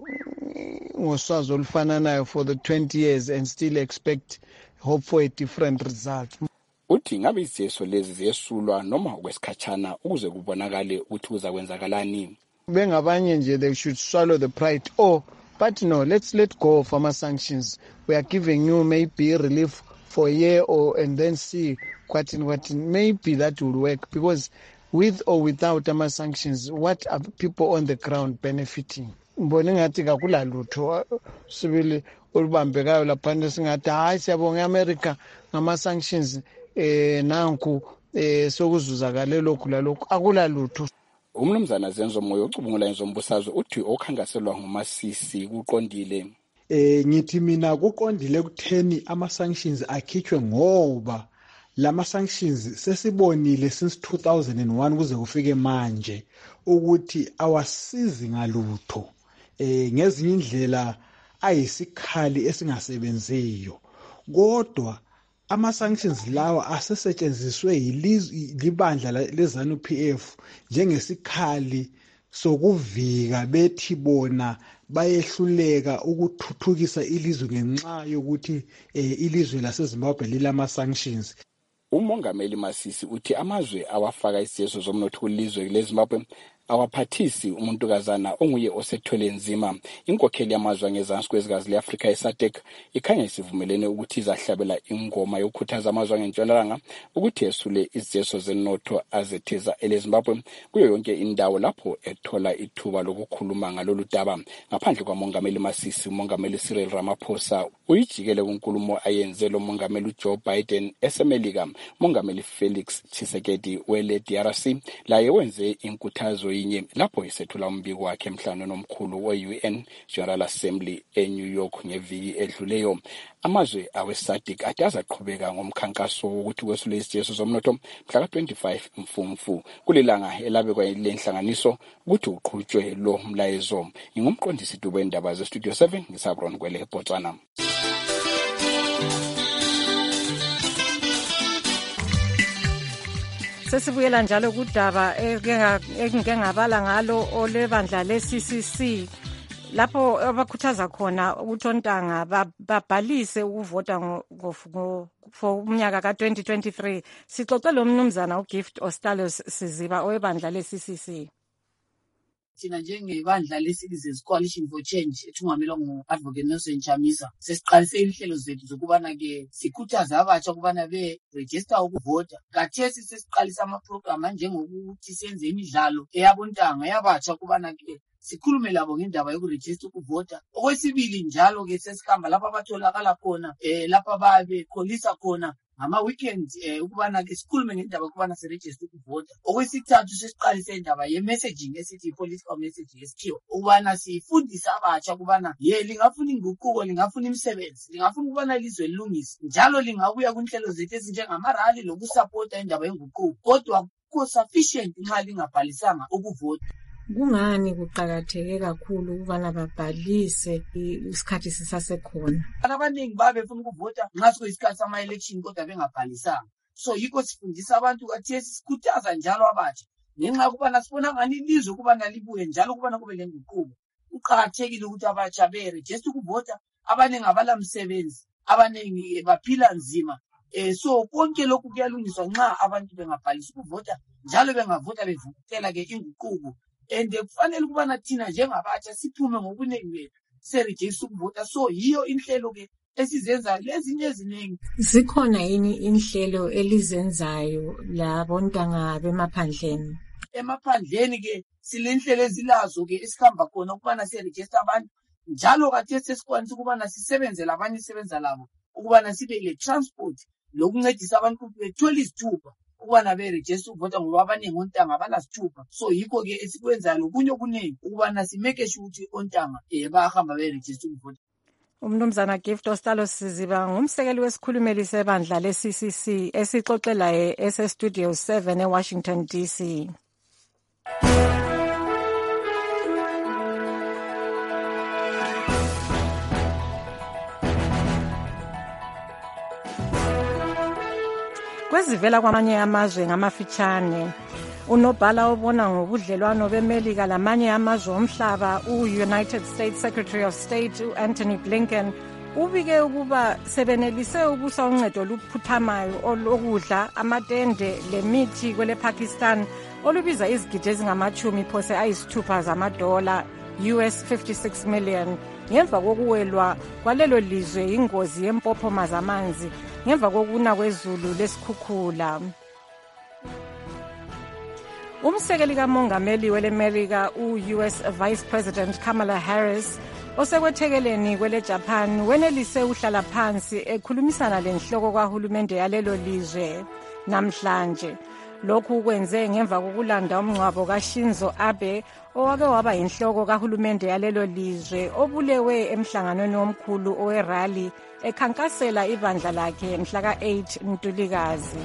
ngoswazi olufananayo for the 20 years and still expect hope for a different result. Uthi ngabe izeso lezi ziyesulwa noma okwesikhatshana ukuze kubonakale ukuthi kuzakwenzakalani. Bengabanye nje they should swallow the pride. But no, let's let go of our sanctions. We are giving you maybe relief for a year and then see what maybe that will work, because with or without our sanctions, what are people on the ground benefiting? Mbona ngathi kakula lutho sibili olubambekayo lapha singathi hayi siyabonga America ngama sanctions nanku sokuzuzakale lokhu lalokhu akula lutho. Umnumzana Zenzo Moyo ucubungula inzombusazwe uthi okhangaselwa nguMasisi kuqondile. Ngithi mina kuqondile kutheni ama sanctions akhitshwe ngoba lama sanctions sesibonile since 2001 kuze kufike manje ukuthi awasizi ngalutho ngezinye indlela ayisikhali esingasebenziyo, kodwa ama sanctions lawa asesetshenziswe libandla lezanu PF njengesikhali sokuvika bethi bona bayehluleka ukuthuthukisa ilizwe ngenxa yokuthi ilizwe laseZimbabwe lilama sanctions. Umongameli Masisi uthi amazwe awafaka isiyeso zomnotho kulizwe leZimbabwe awaphathisi umuntukazana onguye osethwele nzima. Inkokheli yamazwe ngezansi kwezikazi leAfrika eSADC ikhanya isivumelene ukuthi izahlabela ingoma yokukhuthaza amazwe ngentshonalanga ukuthi esule izeso zenotho azetheza eleZimbabwe kuyo yonke indawo lapho ethola ithuba lokukhuluma ngalolu daba. Ngaphandle kwamongameli Masisi, umongameli Cyril Ramaphosa uyijikele kunkulumo ayenze lo mongameli Joe Biden esemelika. Mongameli Felix Tshisekedi wele DRC laye wenze inkuthazo yinye lapho isethula umbiko wakhe emhlanganweni omkhulu we-UN General Assembly eNew York ngeviki edluleyo. Amazwe aweSADC ade azaqhubeka ngomkhankaso wokuthi kwesule izijeso zomnotho mhla ka-25 Mfumfu kulilanga elabekwa lenhlanganiso ukuthi uqhutshwe lo mlayezo. Ngingumqondisi Dube indaba ze-Studio 7 ngisabron kwele Botswana. Sesibuyela njalo kudaba engike ngabala ngalo olebandla le-CCC lapho abakhuthaza khona ukuthi ontanga babhalise ukuvota for umnyaka ka-2023. Sixoxe lo mnumzana uGift Ostalos Siziba owebandla le-CCC. Thina njengebandla le-Citizens Coalition for Change ethungamelwa ngu-Advocate Nelson Chamisa sesiqalise inhlelo zethu zokubana-ke sikhuthaza abatsha ukubana be-register ukuvota. Kathesi sesiqalisa ama-program njengokuthi senze imidlalo eyabontanga yabatsha ukubana-ke sikhulume labo ngendaba yokurejista ukuvota. Okwesibili njalo-ke sesihamba lapho abatholakala khona lapho ababekholisa khona ngama-weekend ukubana-ke sikhulume ngendaba ukubana sirejiste ukuvota. Okwesithathu sesiqalise indaba ye-messaging esithi i-political message yesikhiwa ukubana sifundise abatsha ukubana lingafuna inguquko, lingafuna imisebenzi, lingafuna ukubana ilizwe lilungise, njalo lingabuya kwinhlelo zethu ezinjengamarali lokusapota indaba yenguquko, kodwa ko-sufficient nxa lingabhalisanga ukuvota. Kungani kuqakatheke kakhulu ukubana babhalise isikhathi sisasekhona? Abaningi babefuna ukuvota nxa sokuyisikhathi sama-election kodwa bengabhalisanga. So yikho sifundisa abantu kathesi sikhuthaza njalo abatsha ngenxa yokubana sibona ngani ilizwe ukubana libuye njalo ukubana kube lenguquko. Kuqakathekile ukuthi abatsha berejiste ukuvota. Abaningi abalamsebenzi, abaningi baphila nzima. So konke lokhu kuyalungiswa nxa abantu bengabhalisa ukuvota njalo bengavota bevukela-ke inguquko. And kufanele ukubana thina njengabatsha siphume ngobunengi bethu serejista ukuvota. So yiyo inhlelo-ke esizenzayo lezinye eziningi. Zikhona yini inhlelo elizenzayo labontanga bemaphandleni? Emaphandleni-ke silenhlelo ezilazo-ke esihamba khona ukubana sirejista abantu njalo kathesi sesikwanisa ukubana sisebenze labanye isebenza labo ukubana sibe le-transport lokuncedisa abantu ukuthi bethole izithupha ukubana berejista ukuvota ngoba abaningi ontanga abanasithupha. So yikho-ke esikwenzayo lokunye okuningi ukubana simeke sure ukuthi ontanga bayahamba berejista ukuvota. Umnumzana Gift Ostalos Siziba ngumsekeli wesikhulumeli sebandla le-CCC esixoxelayo ese-Studio 7 eWashington DC. kwezivela kwamanye amazwe ngamafitshane. Unobhala obona ngobudlelwano beMelika lamanye amazwe omhlaba u-United States Secretary of State u-Anthony Blinken ubike ukuba sebenelise ukusa uncedo oluphuthamayo olokudla, amatende lemithi kwele Pakistan olubiza izigidi ezingama-10 phose ayisithupha zamadola US 56 million ngemva kokuwelwa kwalelo lizwe ingozi yempophoma zamanzi ngemva kokuna kwezulu lesikhukhula. Umsekeli kamongameli weleMelika u-US Vice President Kamala Harris osekwethekeleni kwele Japan wenelise uhlala phansi ekhulumisana lenhloko kahulumende yalelo lizwe namhlanje. Lokhu kwenze ngemva kokulanda umngcwabo kaShinzo Abe owake waba yinhloko kahulumende yalelo lizwe obulewe emhlanganweni omkhulu owerally ekhankasela ibandla lakhe mhla ka-8 Ntulikazi.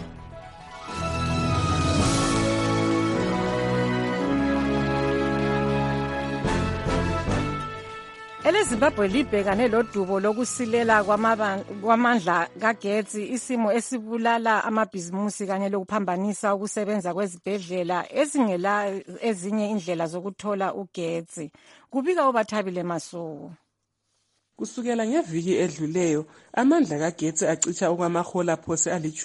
EleZimbabwe libhekane lodubo lokusilela kwamandla kagetsi, isimo esibulala amabhizimusi kanye lokuphambanisa ukusebenza kwezibhedlela ezingela ezinye indlela zokuthola ugetsi. Kubika uBathabile Masuku. Kusukela ngeviki edluleyo, amandla kagetsi acicha okwamahola phose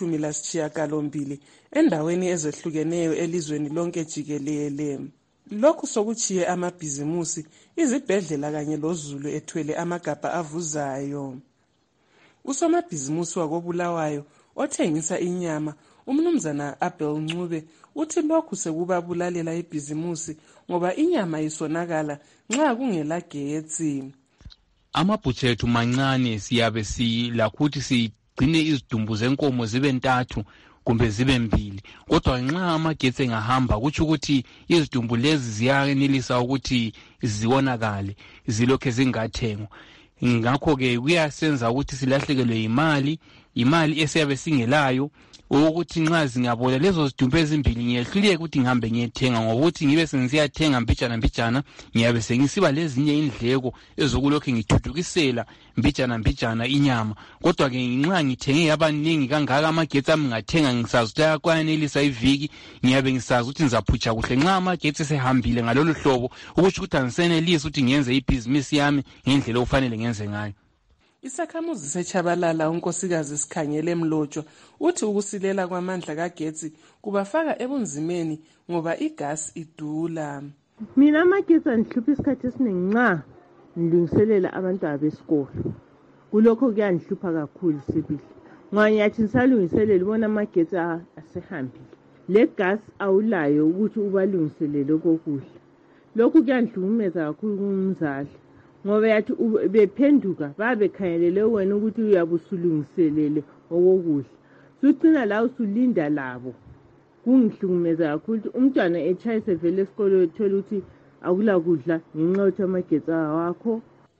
ali-18 endaweni ezehlukeneyo elizweni lonke jikelele. Lokhu sokuchiye amabhizimusi, izibhedlela kanye lozulu ethwele amagabha avuzayo. Usomabhizimusi wakobulawayo othengisa inyama, umnumzana Abel Ncube, uthi lokhu sekubabulalela ibhizimusi ngoba inyama isonakala nxa kungela getsi. Amabhutshi ethu mancane, siyabe silakuthi sigcine izidumbu zenkomo zibe 3 kumbe zibe 2, kodwa nxa amagetsi engahamba kutsho ukuthi izidumbu lezi ziyanelisa ukuthi ziwonakale zilokhe zingathengwa. Ngakho ke kuyasenza ukuthi silahlekelwe imali esiyabe singelayo ukuthi nxa zingabola lezo zidumbu ezimbili ngiyehluleke ukuthi ngihambe ngiyethenga ngokuthi ngibe sengiyathenga mbijana ngiyabe sengisiba lezinye indleko ezokulokhe ngithuthukisela mbijana inyama. Kodwa ke nxa ngithenge yabaningi kangaka amagetsi ami ngathenga ngisazi ukuthi ayakwanelisa iviki, ngiyabe ngisazi ukuthi ngizaphutsha kuhle nxa amagetsi sehambile ngalolu hlobo ukuthi angisenelisi ukuthi ngenze ibhizinisi yami ngendlela ofanele ngenze ngayo. Isakhamuzi seChabalala unkosikazi Sikhanyele Mlotshwa uthi ukusilela kwamandla kagetsi kubafaka ebunzimeni ngoba igas idula. Mina amagetsi andihlupha isikhathi esiningi nxa ngilungiselela abantwana besikolo. Kulokho kuyandihlupha kakhulu sibili. Ngoba ngiyathi ngisalungiselela ubona amagetsi asehambile. Le gas awulayo ukuthi ubalungiselele okokudla. Lokhu kuyandihlukumeza kakhulu kumzali. Ngoba yathi bephenduka babekhangelele wena ukuthi uyabusulungiselele okokudla. Sucina la usulinda labo. Kungihlukumeza kakhulu ukuthi umntwana echayise vele esikolo ethola ukuthi akula kudla ngenxa yokuthi amagetsi awakho.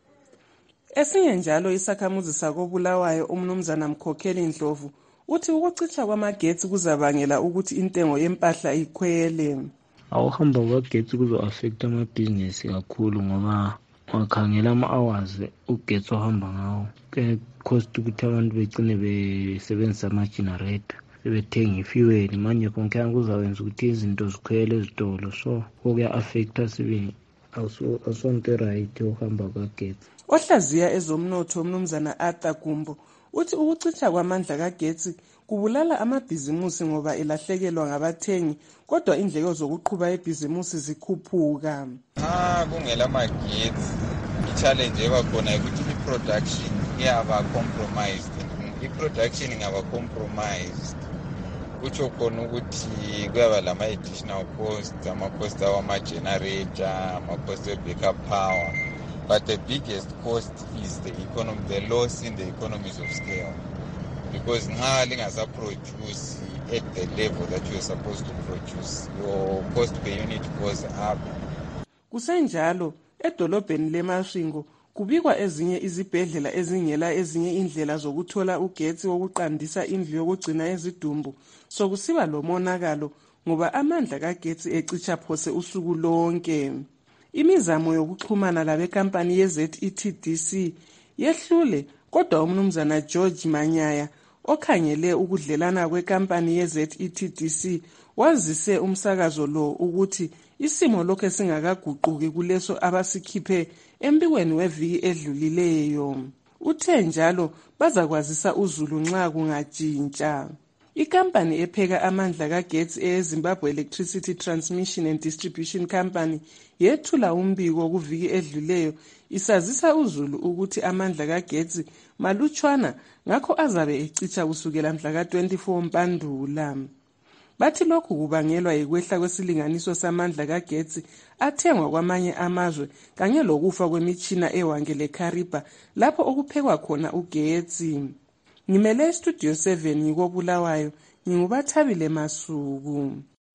Esinye njalo isakhamuzi sakobulawayo umnumzana Mkhokheli Ndlovu uthi ukucicha kwamagetsi kuzabangela ukuthi intengo yempahla ikhwele. Awuhamba kwagetsi kuzo-affect amabhizinesi kakhulu ngoba wakhangela ama-hours ugetsi ohamba ngawo cost ukuthi abantu begcine besebenzisa ama-generator sebethenga ifuel manje konke kuzawenza ukuthi izinto zikhwele ezitolo, so kuya-affecta sibili asonto right ohamba kwagetsi. Ohlaziya ezomnotho umnumzana Arthur Gumbo uthi ukucicha kwamandla kagetsi kubulala amabhizimusi ngoba elahlekelwa ngabathengi, kodwa indleko zokuqhuba ibhizimusi zikhuphuka. Kungela magetsi i-challenge ebakhona ukuthi i-production iyaba compromised. I-production ingaba compromised kutsho khona ukuthi kuyaba lama-additional costs, ama-cost awama-generator, ama-cost of-backup power. But the biggest cost is the loss in the economies of scale. Because nxa lingasa-produce at the level that you're supposed to produce, your cost per unit goes up. Kusenjalo, edolobheni leMasvingo kubikwa ezinye izibhedlela ezingela ezinye indlela zokuthola ugetsi wokuqandisa indlu yokugcina ezidumbu. Sokusiba lomonakalo ngoba amandla kagetsi ecicha phose usuku lonke. Imizamo yokuxhumana labekampani yeZETDC yehlule, kodwa umnumzana George Manyaya okhangele ukudlelana kwekampani ye-ZETDC wazise umsakazo lo ukuthi isimo lokho singakaguquki kuleso abasikhiphe embikweni weviki edlulileyo. Uthe njalo bazakwazisa uzulu nxa kungatshintsha. Ikampani epheka amandla kagesi eZimbabwe Electricity Transmission and Distribution Company yethula umbiko kuviki edluleyo isazisa uzulu ukuthi amandla kagesi malutshwana ngakho azabe ecitsha kusukela mhla ka-24 Mpandula. Bathi lokhu kubangelwa yikwehla kwesilinganiso samandla kagesi athengwa kwamanye amazwe kanye lokufa kwemitshina ewangele Kariba lapho okuphekwa khona ugesi. Ngimele Studio 7 ngikobulawayo, ngingubathabile Masuku.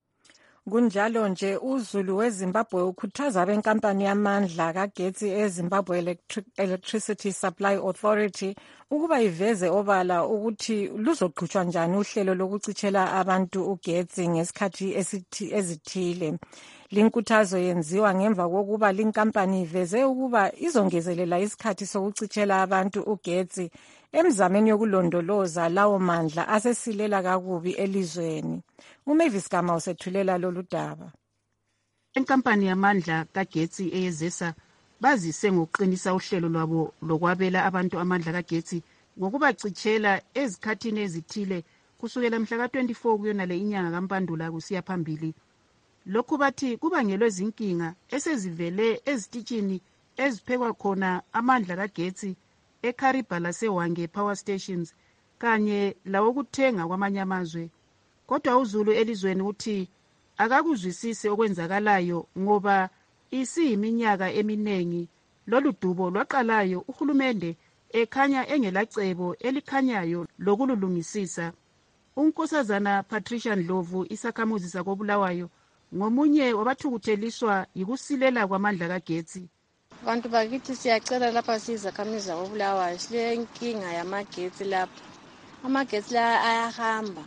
Kunjalo nje uzulu weZimbabwe ukhuthaza benkampani yamandla kagesi eZimbabwe Electricity Supply Authority ukuba iveze obala ukuthi luzoqhutshwa njani uhlelo lokucitshela abantu ugesi ngesikhathi ezithile. Linkuthazo yenziwa ngemva kokuba linkampani iveze ukuba izongezelela isikhathi sokucitshela abantu ugesi emzameni yokulondoloza lawo mandla asesilela kakubi elizweni. Umavis Gama usethulela lolu daba. Inkampani yamandla kagesi eyezesa bazise ngokuqinisa uhlelo lwabo lokwabela abantu amandla kagesi ngokubacitshela ezikhathini ezithile kusukela mhla ka-24 kuyona le inyanga kaMpandula kusiya phambili. Lokhu bathi kubangelwe izinkinga esezivele ezititshini eziphekwa khona amandla kagesi eKariba laseWange Power Stations kanye lawokuthenga kwamanye amazwe. Kodwa uzulu elizweni uthi akakuzwisisi okwenzakalayo ngoba isiyiminyaka eminengi lolu dubo lwaqalayo uhulumende ekhanya engelacebo elikhanyayo lokululungisisa. Unkosazana Patricia Ndlovu isakhamuzi sakobulawayo ngomunye wabathukutheliswa yikusilela kwamandla kagesi. Abantu bakithi siyacela lapha sizakhamizi zakobulawayo silenkinga yamagetsi lapha. Amagetsi la ayahamba.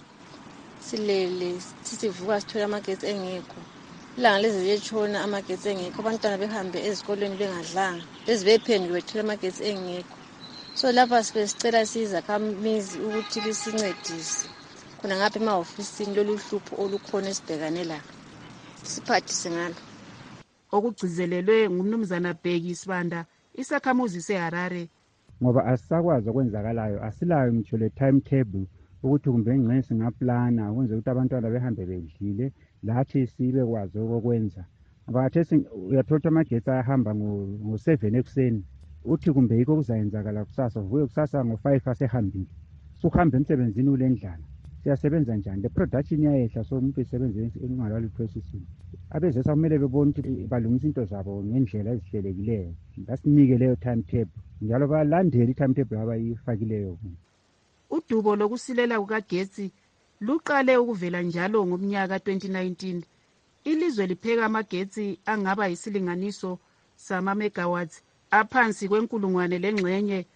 Silele sisivuka sithola amagetsi engekho. Ilanga lezi letshona amagetsi engekho, abantwana behambe ezikolweni bengadlanga. Lezi bephenduke bethola amagetsi engekho. So lapha sicela sizakhamizi ukuthi lisincedise. Khona ngapha emahofisini lolu hlupho olukhona esibhekane la. Siphathise ngalo. Okugcizelelwe ngumnumzana Bheki Sibanda isakhamuzi seHarare. Ngoba asisakwazi okwenzakalayo, asilayo ngitsho le timetable ukuthi kumbe ngxe singaplana ukwenza ukuthi abantwana behambe bedlile lathi sibe kwazi okwenza. Abathi uyathola amagetsi ayahamba ngo7 ekuseni. Uthi kumbe yikho kuzayenzakala kusasa, uvuke kusasa ngo5 asehambile. Suhambe emsebenzini ulendlala. Siyasebenza njani? Le production yayehla so umuntu isebenze engalali processing. Abezesa kumele bebone ukuthi balungisa into zabo ngendlela ezihlelekileyo. Basinike leyo timetable. Njalo balandele i-timetable abayifakileyo. Udubo lokusilela kukagesi luqale ukuvela njalo ngomnyaka 2019. Ilizwe lipheka amagetsi angaba yisilinganiso sama megawatts aphansi kwenkulungwane lengxenye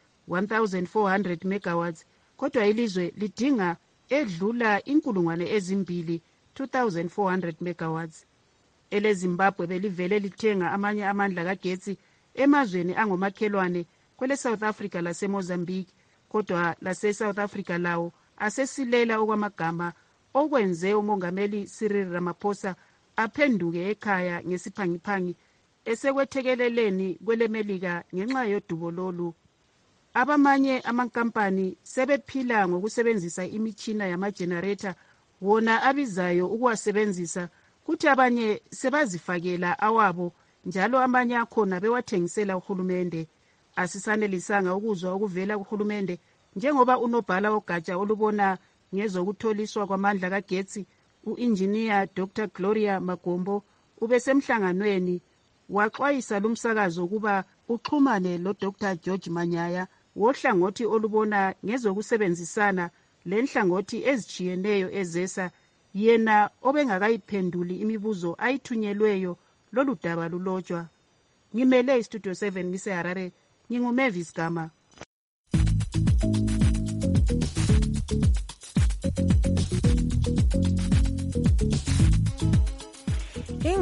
1400 megawatts. Kodwa ilizwe lidinga edlula inkulungwane ezimbili 2400 megawatts. EleZimbabwe belivele lithenga amanye amandla kagesi emazweni angomakhelwane kwele South Africa laseMozambique. Kodwa lase-South Africa lawo asesilela okwamagama okwenze umongameli Cyril Ramaphosa aphenduke ekhaya ngesiphangiphangi esekwethekeleleni kwelemelika ngenxa yodubo lolu. Abamanye amankampani sebephila ngokusebenzisa imitshina yamagenerator wona abizayo ukuwasebenzisa, kuthi abanye sebazifakela awabo njalo amanye akhona bewathengisela uhulumende. Asisanelisanga ukuzwa okuvela kuhulumende njengoba unobhala ogatsha olubona ngezokutholiswa kwamandla kagesi u-engineer Dr. Gloria Magombo ubesemhlanganweni waxwayisa lumsakazo ukuba uxhumane lo-Dr. George Manyaya wohlangothi olubona ngezokusebenzisana lenhlangothi ezitshiyeneyo ezesa, yena obengakayiphenduli imibuzo ayithunyelweyo lolu daba lulotshwa. Ngimele iStudio 7 ngiseHarare, nginguMavis Gama.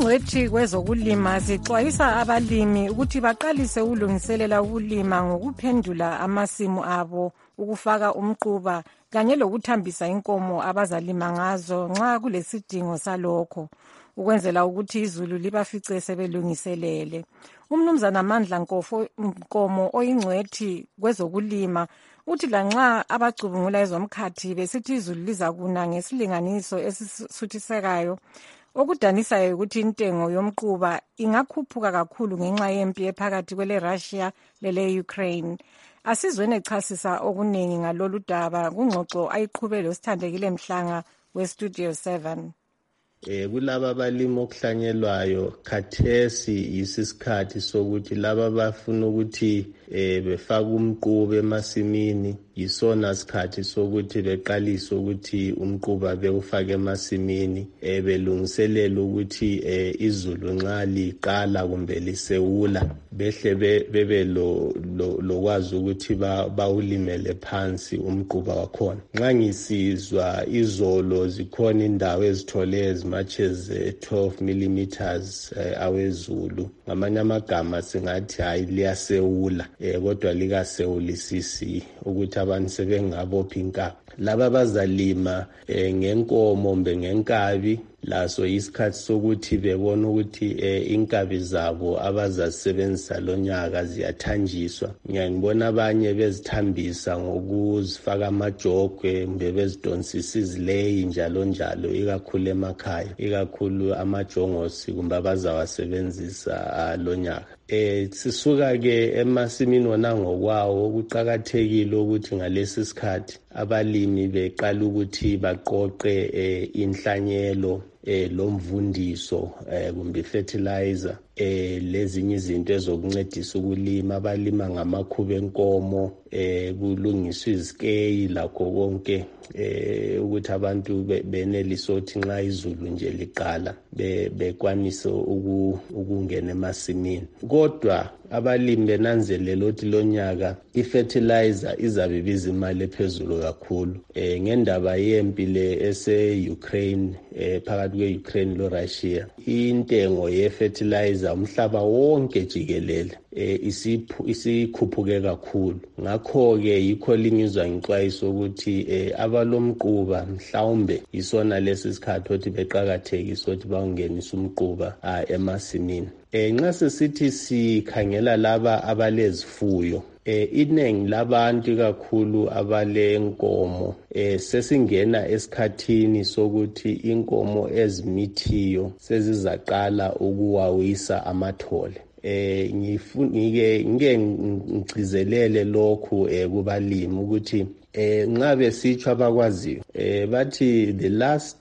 Ingcwethi kwezokulima zixwayisa abalimi ukuthi baqalise ukulungiselela ukulima ngokuphendula amasimu abo, ukufaka umquba kanye lokuthambisa inkomo abazalima ngazo nxa kulesidingo salokho, ukwenzela ukuthi izulu libafice sebelungiselele. Umnumzana Mandla Nkomo oyingcwethi kwezokulima uthi lanxa abacubungula ezomkhathi besithi izulu lizakuna ngesilinganiso esisuthisekayo, okudanisayo ukuthi intengo yomquba ingakhuphuka kakhulu ngenxa yempi ephakathi kwele Russia lele Ukraine. Asizweni echasisa okuningi ngalolu daba kungxoxo ayiqhubele uSithandekile Mhlanga weStudio 7. Kulaba abalimi okuhlanyelwayo khathesi isisikhathi sokuthi laba bafuna ukuthi befaka umquba emasimini, yisona sikhathi sokuthi beqalise ukuthi umquba bewufake emasimini, belungiselela ukuthi izulu nxa liqala kumbe lisewula behle bebe lokwazi ukuthi bawulimele phansi umquba wakhona. Nxa ngisizwa izolo zikhona indawo ezithole as much as 12 millimeters awezulu, ngamanye amagama singathi hayi liyasewula, kodwa likasewulisisi ukuthi abantu sebengabopha inkabi. Laba bazalima ngenkomo mbe ngenkabi, laso isikhathi sokuthi bebona ukuthi inkabi zabo abazasebenzisa lonyaka ziyathanjiswa. Ngiyabona abanye bezithambisa ngokuzifaka amajogwe mbe bezidonsisa izileyi njalo njalo, ikakhulu emakhaya, ikakhulu amajongosi kumbe abazawasebenzisa lonyaka. Sisuka ke emasimini wona ngokwawo, kuqakathekile ukuthi ngalesi sikhathi abalimi beqala ukuthi baqoqe inhlanyelo lomvundiso kumbe fertilizer, lezinye izinto ezokuncedisa ukulima. Abalima ngamakhuba enkomo, kulungiswa izikeyi lakho konke, ukuthi abantu benelise ukuthi nxa izulu nje liqala bekwanise ukungena emasimini. Kodwa abalimi benanzelela ukuthi lonyaka ifertilizer izabe ibiza imali ephezulu kakhulu ngendaba yempi le ese-Ukraine, phakathi kwe-Ukraine lo-Russia. Intengo ye-fertilizer umhlaba wonke jikelele isikhuphuke kakhulu. Ngakho-ke yikho lingizwa ngixwayiso ukuthi abalomquba mhlawumbe isona lesi sikhathi ukuthi beqakathekise ukuthi bawungenise umquba emasimini. Nxa sesithi sikhangela laba abalezifuyo, iningi labantu kakhulu abalenkomo sesingena esikhathini sokuthi inkomo ezimithiyo sezizaqala ukuwawisa amathole. Ngike ngigcizelele lokhu kubalimi ukuthi nxa besitsho abakwaziyo bathi the last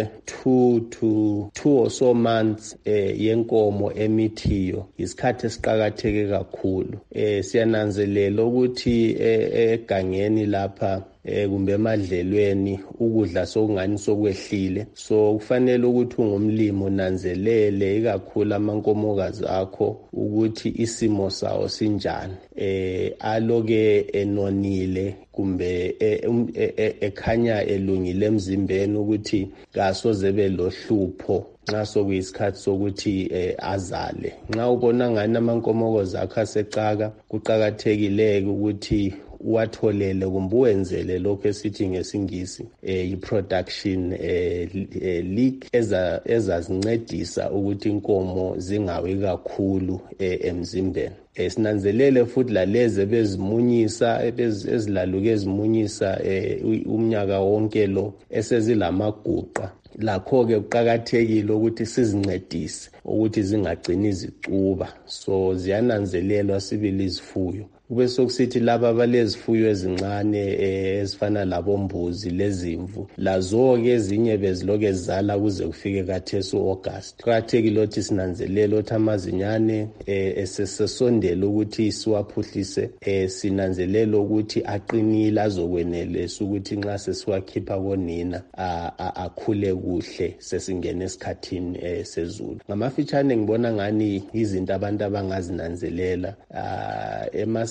2 or so months yenkomo emithiyo isikhathi esiqakatheke kakhulu. Siyananzelela ukuthi egangeni lapha kumbe emadlelweni ukudla sokungani sokwehlile, so kufanele ukuthi ungumlimi unanzelele ikakhulu amankomokazi akho ukuthi isimo sawo sinjani, aloke enonile kumbe ekhanya elungile emzimbeni ukuthi kasoze belohlupho nxa sokuyisikhathi sokuthi azale. Nxa ubona ngani amankomokazi akho asecaka, kuqakathekile ukuthi uwatholele kumbe uwenzele lokho esithi ngesingisi i-production leak ezazincedisa ukuthi inkomo zingawi kakhulu emzimbeni. Sinanzelele futhi lalezi bezimunyisa ezilaluke ezimunyisa umnyaka wonke lo esezilamaguqa, lakho-ke kuqakathekile ukuthi sizincedise ukuthi zingagcini zicuba. So ziyananzelelwa sibili izifuyo. Kube sokusithi laba abalezifuyo ezincane ezifana labombuzi lezimvu, lazo-ke ezinye beziloke zizala kuze kufike kathesi u-August. Kuqakathekile ukuthi sinanzelele ukuthi amazinyane esesondela ukuthi siwaphuhlise, sinanzelele ukuthi aqinile azokwenelisa ukuthi nxa sesiwakhipha konina akhule kuhle sesingena esikhathini sezulu. Ngamafitshane ngibona ngani izinto abantu abangazinanzelela emasimini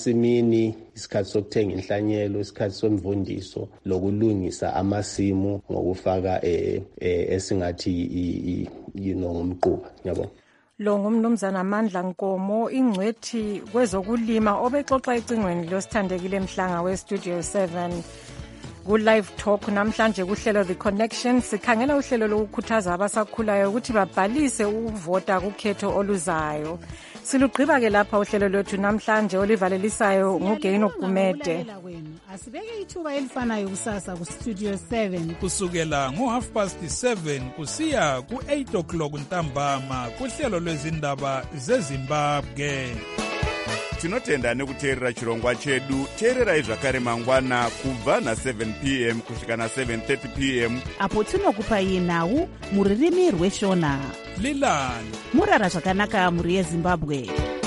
emasimini, isikhathi sokuthenga inhlanyelo, isikhathi somvundiso, lokulungisa amasimu ngokufaka esingathi ngomquba. Ngiyabonga. Lo ngumnumzana Amandla Nkomo, ingcwethi kwezokulima obexoxa ecingweni losithandekile Mhlanga weStudio 7 ku-Live Talk namhlanje kuhlelo The Connection. Sikhangela uhlelo lokukhuthaza abasakhulayo ukuthi babhalise ukuvota kukhetho oluzayo. Silugqiba-ke lapha uhlelo lwethu namhlanje olivalelisayo nguGaino Gumede. Asibeke ithuba elifanayo kusasa kuStudio 7 kusukela ngo7:30 kusiya ku8 ntambama kuhlelo lwezindaba zeZimbabwe. Tinotenda nekuteerera chirongwa chedu. Teererai zvakare mangwana kubva na7 p.m. kusvika na7:30 p.m. apo tinokupai nhau mururimi rweshona. Lilani murara zvakanaka muri yeZimbabwe.